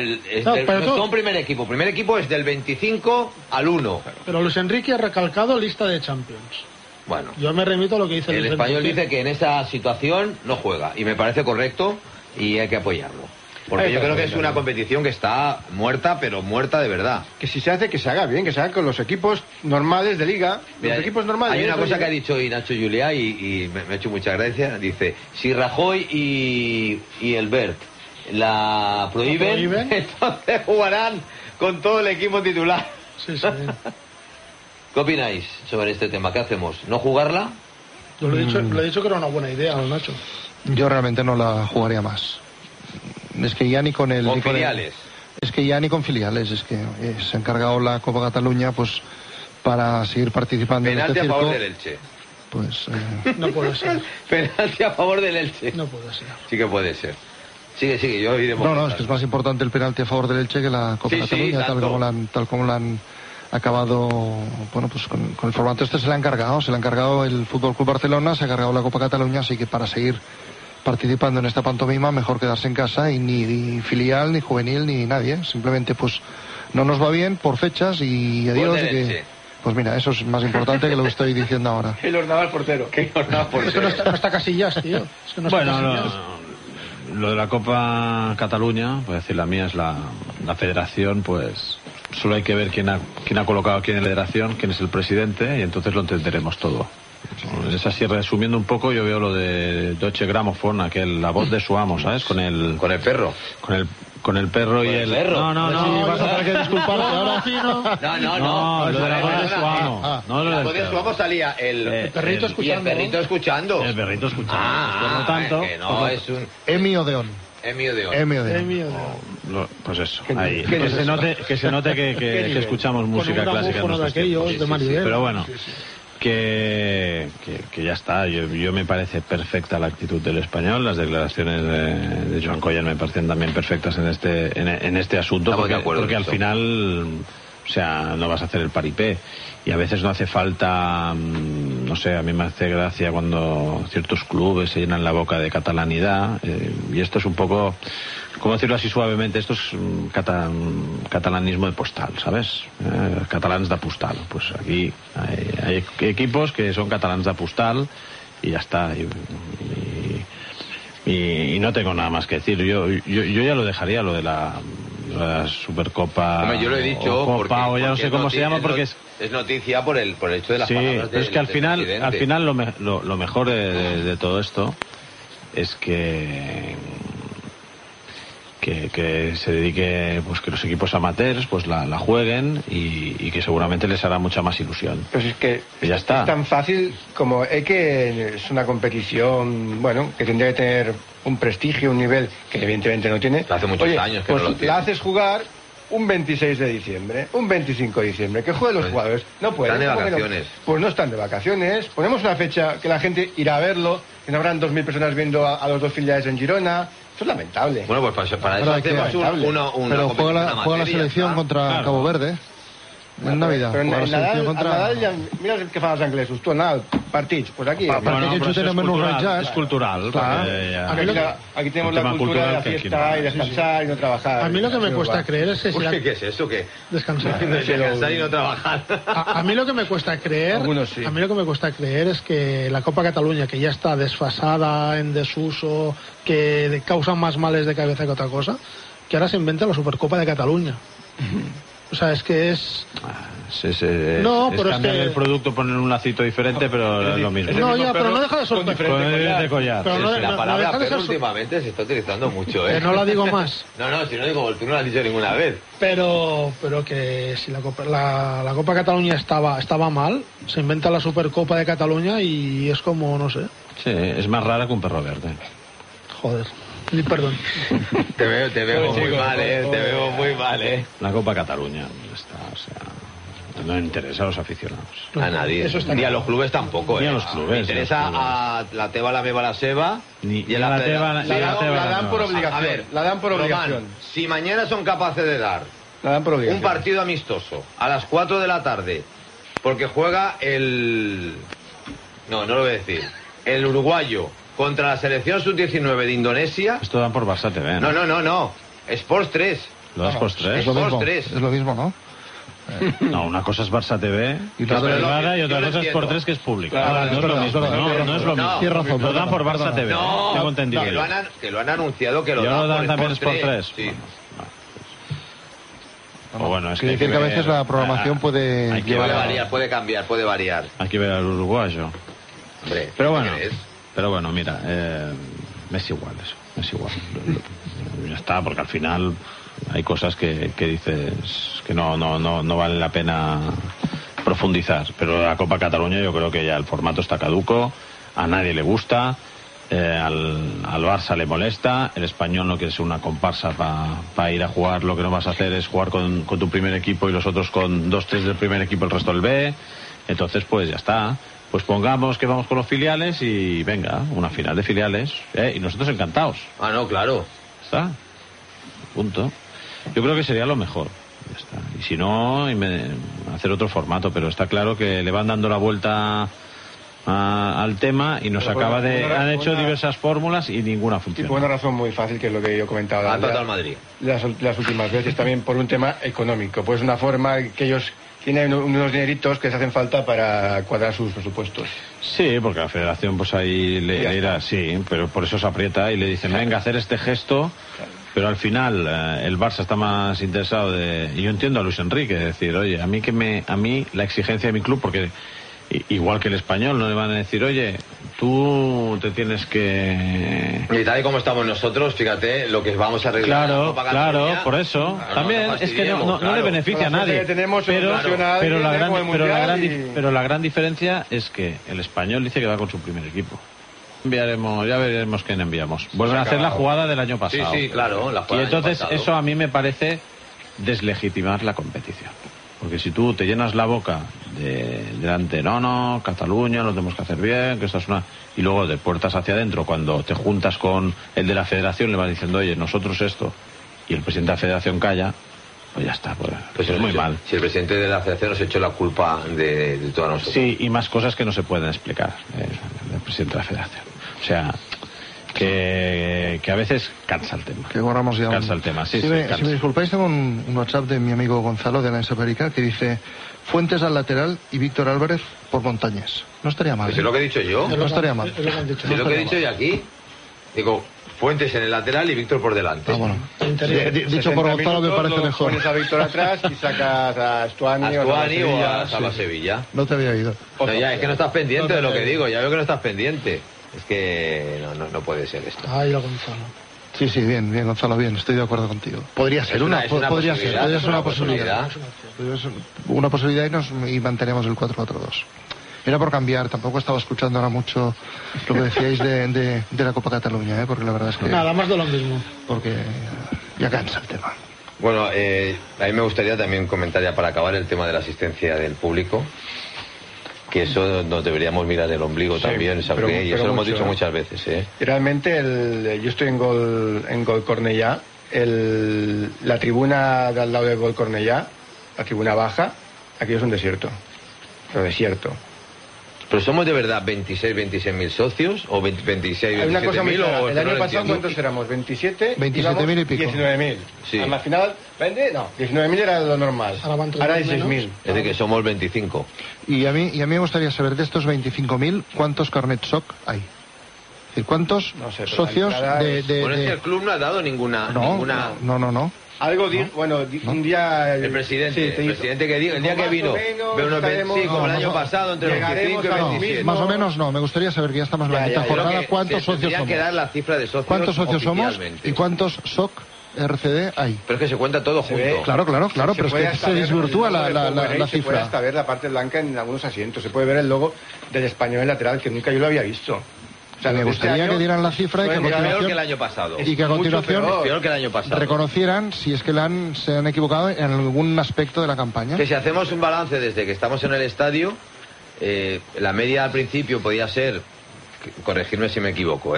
no son primer equipo. Primer equipo es del 25 al 1. Pero Luis Enrique ha recalcado lista de Champions. Bueno, yo me remito a lo que dice el español. Dice que en esa situación no juega y me parece correcto y hay que apoyarlo, porque yo creo que es una competición que está muerta, pero muerta de verdad. Que si se hace, que se haga bien, que se haga con los equipos normales de liga. Mira, los equipos normales. Hay una cosa que ha dicho hoy Nacho Juliá y me ha hecho mucha gracia. Dice, si Rajoy y el Bert la prohíben, entonces jugarán con todo el equipo titular. Sí. ¿Qué opináis sobre este tema? ¿Qué hacemos? ¿No jugarla? Yo le he dicho que era una buena idea, Nacho. Yo realmente no la jugaría más. Es que ya ni con el... ¿Con filiales? Es que ya ni con filiales. Es que se ha encargado la Copa Cataluña pues para seguir participando en este circo. Penalti a favor del Elche. Pues... No puede ser. Penalti a favor del Elche. No puede ser. Sí que puede ser. Sigue, yo iremos. No, es que es más importante el penalti a favor del Elche que la Copa Cataluña, tal como la han acabado, bueno, pues con el formato este se le ha encargado el Fútbol Club Barcelona, se ha encargado la Copa Cataluña, así que para seguir participando en esta pantomima mejor quedarse en casa y ni filial, ni juvenil, ni nadie, simplemente pues no nos va bien por fechas y adiós. Pues mira, eso es más importante que lo que estoy diciendo ahora. El Ornabal portero. Es que no está Casillas, tío. Es que no está Casillas. Lo de la Copa Cataluña, pues decir, la mía es la federación, pues solo hay que ver quién ha colocado a quién en la federación, quién es el presidente, y entonces lo entenderemos todo. Es así, resumiendo un poco, yo veo lo de Deutsche Grammophon, la voz de su amo, ¿sabes? Con el perro. Con el perro y el... perro. No, vas a tener que disculparte ahora. No, lo de la voz de su amo. La voz de su amo salía el perrito escuchando. Y el perrito escuchando. El perrito escuchando. Por lo tanto... que no, es un... Emi Odeón. Emi Odeón. Pues eso, ahí. Que se note que escuchamos música clásica en nuestros tiempos. Pero bueno... Que ya está. Yo me parece perfecta la actitud del español. Las declaraciones de Joan Collar me parecen también perfectas en este asunto, porque al final, o sea, no vas a hacer el paripé, y a veces no hace falta, no sé, a mí me hace gracia cuando ciertos clubes se llenan la boca de catalanidad, y esto es un poco, ¿cómo decirlo así suavemente? Esto es catalanismo de postal, ¿sabes? Catalans de postal. Pues aquí hay equipos que son catalans de postal y ya está. Y no tengo nada más que decir. Yo ya lo dejaría, lo de la Supercopa. Hombre, yo lo he dicho, o Copa, o ya no sé cómo se llama, porque es noticia por el hecho de las palabras pero es que al final lo mejor de todo esto es que se dedique, pues que los equipos amateurs pues la jueguen y que seguramente les hará mucha más ilusión. Pues es que ya está. Es tan fácil como que es una competición, bueno, que tendría que tener un prestigio, un nivel que evidentemente no tiene. Hace muchos años que pues no lo tiene. La haces jugar un 26 de diciembre, un 25 de diciembre, que jueguen los jugadores. No pueden. Están de vacaciones. Pues no están de vacaciones. Ponemos una fecha que la gente irá a verlo, que no habrán 2.000 personas viendo a los dos filiales en Girona. Eso es lamentable. Bueno, pues para eso hacemos pero juega la selección contra Cabo Verde. En Navidad. Però Nadal ja... Mira què fan els anglesos. Tu, Nadal, partits. Pues aquí... Perquè ells ho tenen menys organitzat. És cultural. Aquí tenemos la cultura de la fiesta y descansar y no trabajar. A mí lo que me cuesta creer es que... ¿Qué es eso? ¿Qué? Descansar. Descansar y no trabajar. A mí lo que me cuesta creer... Sí. A mí lo que me cuesta creer es que la Copa Cataluña, que ya está desfasada, en desuso, que causa más males de cabeza que otra cosa, que ahora se inventa la Supercopa de Cataluña. O sea, es que es... No, pero es cambiar el producto, poner un lacito diferente, pero es lo mismo. No, ya, pero no deja de ser diferente collar. Pero no, la palabra no perro últimamente se está utilizando mucho, ¿eh? Que no la digo más. No, si no digo, tú no la has dicho ninguna vez. Pero que si la Copa Cataluña estaba mal, se inventa la Supercopa de Cataluña y es como, no sé. Sí, es más rara que un perro verde. Joder. Perdón. Te veo muy mal, Te veo muy mal, La Copa Cataluña está, o sea, no interesa a los aficionados. A nadie. Ni a los clubes tampoco, Ni a los clubes. Interesa a la teba, la meva, la seba. Y a la teba, la dan por obligación. A ver, la dan por obligación. Román, si mañana son capaces de dar un partido amistoso a las 4 de la tarde, porque juega no lo voy a decir, el uruguayo contra la selección sub-19 de Indonesia. Esto dan por Barça TV, ¿no? No. Sports 3. ¿Lo das por 3? Es lo mismo, ¿no? No, una cosa es Barça TV y otra cosa es por 3, que es público. No es lo mismo. No es lo mismo. Tienes razón. Lo dan por Barça TV. Tengo entendido. Que lo han anunciado que lo dan también por 3. Sí. Bueno, es que decir que a veces la programación puede variar, puede cambiar, puede variar. Hay que ver al uruguayo. Hombre, pero bueno, mira, me es igual eso, es igual. Ya está, porque al final hay cosas que dices que no vale la pena profundizar. Pero la Copa Cataluña yo creo que ya el formato está caduco, a nadie le gusta, al Barça le molesta, el español no quiere ser una comparsa para ir a jugar. Lo que no vas a hacer es jugar con tu primer equipo y los otros con 2-3 del primer equipo, el resto del B. Entonces pues ya está. Pues pongamos que vamos con los filiales y venga, una final de filiales. Y nosotros encantados. Ah, no, claro. ¿Está? Punto. Yo creo que sería lo mejor. Ya está. Y si no, hacer otro formato. Pero está claro que le van dando la vuelta al tema y nos acaba de... Han hecho diversas fórmulas y ninguna funciona. Y por una razón muy fácil, que es lo que yo comentaba. Ha tratado al Madrid. Las últimas veces también por un tema económico. Pues una forma que ellos tiene unos dineritos que se hacen falta para cuadrar sus presupuestos. Sí, porque la federación pues ahí le dirá, sí, pero por eso se aprieta y le dicen, venga, hacer este gesto, pero al final el Barça está más interesado y yo entiendo a Luis Enrique, decir, oye, a mí la exigencia de mi club, porque igual que el Español, no le van a decir, oye, tú te tienes que... Y tal y como estamos nosotros, fíjate lo que vamos a arreglar. Claro, por eso. También es que no le beneficia a nadie. Pero la gran diferencia es que el Español dice que va con su primer equipo. Ya veremos quién enviamos. Vuelven a hacer la jugada del año pasado. Sí, claro, la jugada y entonces del año pasado. eso a mí me parece deslegitimar la competición. Porque si tú te llenas la boca delante, no, Cataluña, lo tenemos que hacer bien, que esta es una... Y luego de puertas hacia adentro, cuando te juntas con el de la federación, le vas diciendo, oye, nosotros esto, y el presidente de la federación calla, pues ya está, pues es muy mal. Si el presidente de la federación nos echó la culpa de toda nosotros. Sí, y más cosas que no se pueden explicar del presidente de la federación. O sea... Que a veces cansa el tema. Que borramos ya. Cansa el tema, sí, si me disculpáis, tengo un WhatsApp de mi amigo Gonzalo de la Ensaperica que dice Fuentes al lateral y Víctor Álvarez por Montañés. No estaría mal. Pues es lo que he dicho yo. No estaría mal. Es lo que he dicho yo aquí. Digo, Fuentes en el lateral y Víctor por delante. Bueno. Dicho por Gonzalo me parece mejor. Pones a Víctor atrás y sacas a Astuani o a Salva-Sevilla. No te había oído. No, ya, es que no estás pendiente de lo que digo. Ya veo que no estás pendiente. Es que no puede ser esto. Ay, lo Gonzalo. Sí, bien, Gonzalo, bien, estoy de acuerdo contigo. Podría ser una posibilidad. Una posibilidad y mantenemos el 4-4-2. Era por cambiar, tampoco estaba escuchando ahora mucho lo que decíais de la Copa Cataluña, porque la verdad es que... Nada, más de lo mismo. Porque ya cansa el tema. Bueno, a mí me gustaría también comentar ya para acabar el tema de la asistencia del público. Que eso nos deberíamos mirar el ombligo también, ¿sabes? Y eso lo hemos dicho muchas veces, Realmente, yo estoy en Gol Cornellà, la tribuna de al lado del Gol Cornellà, la tribuna baja, aquí es un desierto. Desierto. Pero somos de verdad 26.000 socios o 26.000 o el año pasado ¿cuántos éramos? 27.000 y pico. 19.000. Sí. Al final, 19.000 era lo normal. Ahora hay 6.000. Es decir, que somos 25. Y a mí me gustaría saber de estos 25.000 ¿cuántos carnet SOC hay? Es decir, ¿cuántos socios de... Bueno, es que el club no ha dado ninguna... No. Algo un día el presidente que dijo el día que vino como el año pasado entre los 25 y 27. Más o menos no, me gustaría saber que ya estamos en la mitad jornada cuántos socios somos. Que dar la cifra de socios. ¿Cuántos socios somos y cuántos SOC RCD hay? Pero es que se cuenta todo junto. Claro, pero es que se desvirtúa la cifra. Se puede hasta ver la parte blanca en algunos asientos, se puede ver el logo del Español en lateral que nunca yo lo había visto. O sea, me gustaría que dieran la cifra y que a continuación, peor que el año pasado. Y que a continuación peor que el año pasado. Reconocieran si es que se han equivocado en algún aspecto de la campaña. Que si hacemos un balance desde que estamos en el estadio, la media al principio podía ser, corregirme si me equivoco,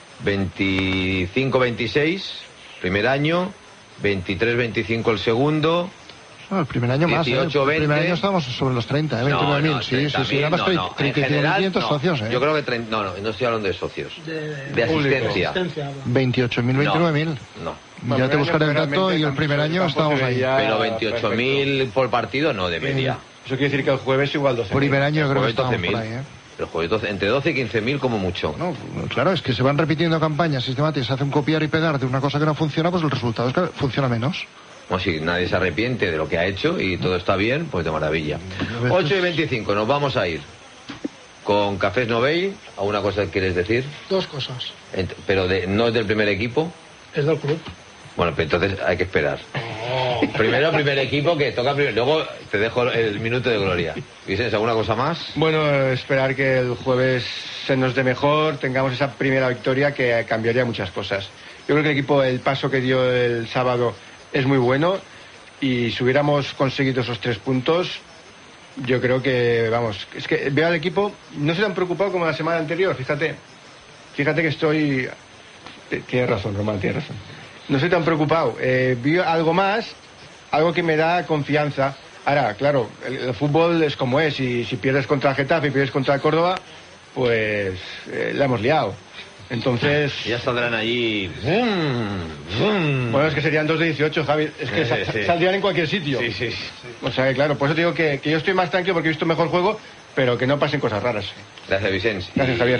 25-26 primer año, 23-25 el segundo. No, el primer año 18, más, el primer año estábamos sobre los 30, 29.000, sí, eran más 35.500 socios, Yo creo que no estoy hablando de socios, de asistencia. 28.000, 29.000. No. Ya te buscaré el dato y el primer año estábamos ahí. Pero 28.000 por partido no, de media. Eso quiere decir que el jueves igual 12.000. Primer año yo creo que estábamos por ahí, El jueves entre 12 y 15.000 como mucho. No, claro, es que se van repitiendo campañas sistemáticas, se hace un copiar y pegar de una cosa que no funciona, pues el resultado es que funciona menos. Bueno, si nadie se arrepiente de lo que ha hecho y todo está bien, pues de maravilla. 8:25, nos vamos a ir con Cafés Novell. ¿Alguna cosa que quieres decir? Dos cosas. Pero no es del primer equipo. Es del club. Bueno, pues entonces hay que esperar. Primero primer equipo, que toca primero. Luego te dejo el minuto de gloria. ¿Dices alguna cosa más? Bueno, esperar que el jueves se nos dé mejor, tengamos esa primera victoria que cambiaría muchas cosas. Yo creo que el equipo, el paso que dio el sábado es muy bueno, y si hubiéramos conseguido esos 3 puntos, yo creo que, es que veo al equipo, no se tan preocupado como la semana anterior, fíjate que estoy... Tienes razón, Román, tienes razón. No estoy tan preocupado, vi algo más, algo que me da confianza. Ahora, claro, el fútbol es como es, y si pierdes contra el Getafe y pierdes contra el Córdoba, pues la hemos liado. Entonces... Ya saldrán allí... Bueno, es que serían 2 de 18, Javi. Es que saldrían en cualquier sitio. Sí. O sea, que claro, por eso te digo que yo estoy más tranquilo porque he visto mejor juego, pero que no pasen cosas raras. Gracias, Vicens. Gracias, Javier.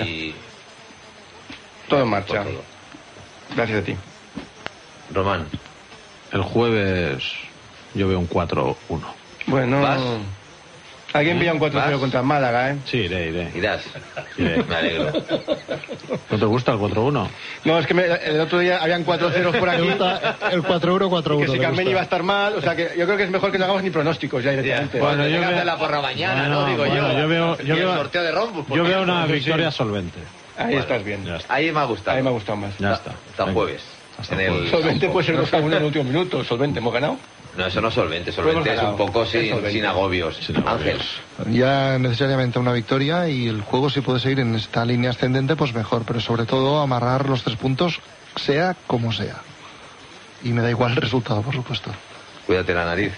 Todo en marcha. Todo. Gracias a ti. Román. El jueves yo veo un 4-1. Bueno... ¿Vas? Alguien pilla un 4-0 contra Málaga, ¿eh? Sí, iré. Irás. Iré. Me alegro. ¿No te gusta el 4-1? No, es que el otro día habían 4-0 por aquí. Me gusta el 4-1-4-1. Y que si Carmen iba a estar mal, o sea que yo creo que es mejor que no hagamos ni pronósticos ya directamente. Bueno, yo yo veo- hacer la porra mañana, Bueno, ¿no? Digo bueno, yo. yo veo- Y el sorteo de Rombus. Yo veo una Sí, victoria sí. solvente. Ahí estás bien. Ya está. Ahí me ha gustado. Ahí me ha gustado más. Ya está. Hasta Venga. jueves. Hasta En el jueves. Solvente campo. puede ser 2-1 en el último minuto. Solvente, ¿hemos ganado? No, eso no es solvente. Hemos Solvente es ganado. un poco Es solvente. sin agobios. Sin agobios. Ángel. Ya necesariamente una victoria y el juego si puede seguir en esta línea ascendente pues mejor, pero sobre todo amarrar los 3 puntos sea como sea. Y me da igual el resultado, por supuesto. Cuídate la nariz.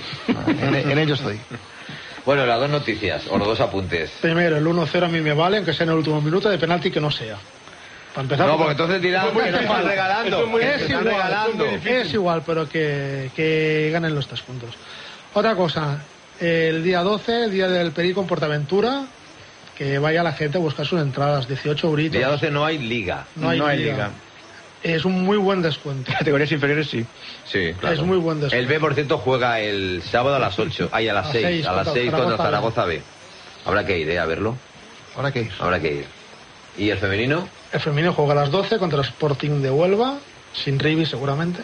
En ello estoy. Bueno, las 2 noticias, o los 2 apuntes. Primero, el 1-0 a mí me vale, aunque sea en el último minuto, de penalti que no sea. Para empezar, No, porque entonces dirán que nos están regalando. Eso es muy que es nos están igual, regalando. es igual, pero que ganen los 3 puntos. Otra cosa, el día 12, día del Perico en Portaventura, que vaya la gente a buscar sus entradas, 18 euritos. Día 12 no hay liga. No hay liga. Es un muy buen descuento. Categorías inferiores sí. Sí, claro. Es muy buen descuento. El B, por cierto, juega el sábado a las 8. Ay, a las 6. A las 6 contra Zaragoza B. Habrá que ir, a verlo. ¿Ahora qué? Habrá que ir. ¿Y el femenino? El femenino juega a las 12 contra el Sporting de Huelva, sin Rivi seguramente.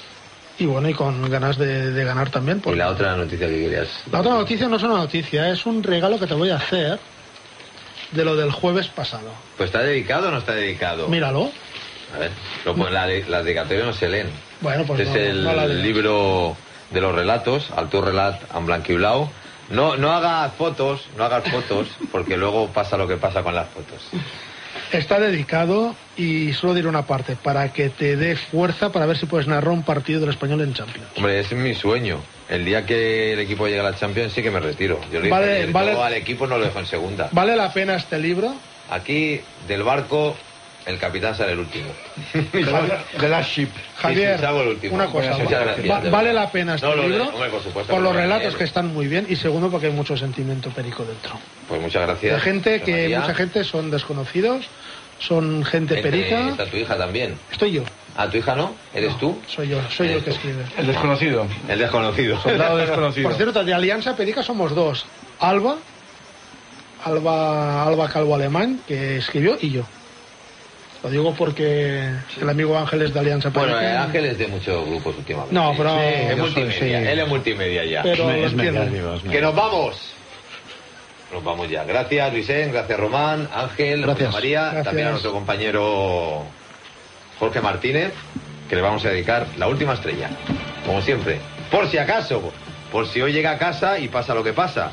Y bueno, y con ganas de ganar también. Y la otra noticia que querías. La otra noticia no es una noticia, es un regalo que te voy a hacer de lo del jueves pasado. Pues ¿está dedicado o no está dedicado? Míralo. A ver, las dedicatorias no se leen. Bueno, pues Este no, es el no la lees. libro de los relatos, al tu relat en blanc y blau. No hagas fotos, porque luego pasa lo que pasa con las fotos. Está dedicado, y solo diré una parte, para que te dé fuerza para ver si puedes narrar un partido del Español en Champions. Hombre, ese es mi sueño. El día que el equipo llegue a la Champions sí que me retiro. Yo le dije Vale, ayer, vale. yo al equipo no lo dejo en segunda. ¿Vale la pena este libro? Aquí, del barco, el capitán sale el último. The Last Ship. Javier, sí, salgo el último. una cosa, Muchas gracias, de ¿vale verdad. la pena este No, libro? hombre, por supuesto. Por los que me relatos quiero. que están muy bien, y segundo porque hay mucho sentimiento perico dentro. Pues muchas gracias. De gente que María. mucha gente son desconocidos, son gente perica. Está tu hija también. Estoy yo, ¿A tu hija no? ¿Eres tú? soy yo el que escribe. El desconocido. El desconocido. Soldado desconocido. Por cierto, de Alianza Perica somos 2. Alba Calvo Alemán, que escribió, y yo. Lo digo porque el amigo Ángel es de Alianza Perica. Bueno, Ángel es de muchos grupos últimamente. No, pero- Sí, es yo multimedia. soy, sí. Él es multimedia ya. Pero lo Es entiendo. mediático, es Que mediático. nos vamos. Nos vamos ya. Gracias, Vicente. Gracias, Román. Ángel. Gracias. José María. Gracias. También a nuestro compañero Jorge Martínez, que le vamos a dedicar la última estrella. Como siempre. Por si acaso. Por si hoy llega a casa y pasa lo que pasa.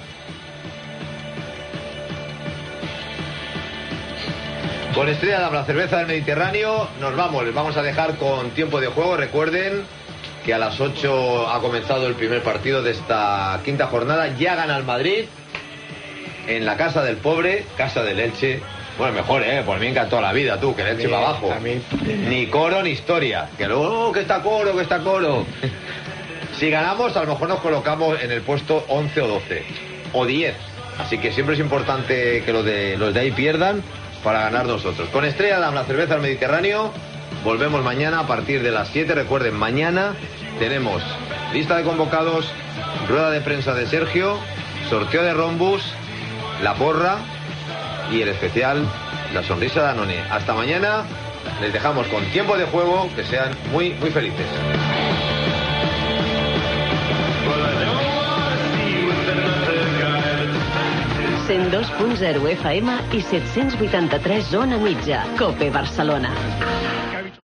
Con Estrella Damm, la cerveza del Mediterráneo, nos vamos. Les vamos a dejar con tiempo de juego. Recuerden que a las 8 ha comenzado el primer partido de esta quinta jornada. Ya gana el Madrid en la casa del pobre, casa del Elche. Bueno, mejor, por mí encantó la vida, tú, que el Elche para abajo. a mí. Ni coro ni historia. Que luego, que está coro, que está coro. Si ganamos, a lo mejor nos colocamos en el puesto 11 o 12. O 10. Así que siempre es importante que los de ahí pierdan para ganar nosotros. Con Estrella Damm, la cerveza del Mediterráneo, volvemos mañana a partir de las 7. Recuerden, mañana tenemos lista de convocados, rueda de prensa de Sergio, sorteo de Rombus, la porra y el especial, la sonrisa de Danone. Hasta mañana, les dejamos con tiempo de juego, que sean muy, muy felices. 102.0 FM i 783 zona mitja. COPE Barcelona.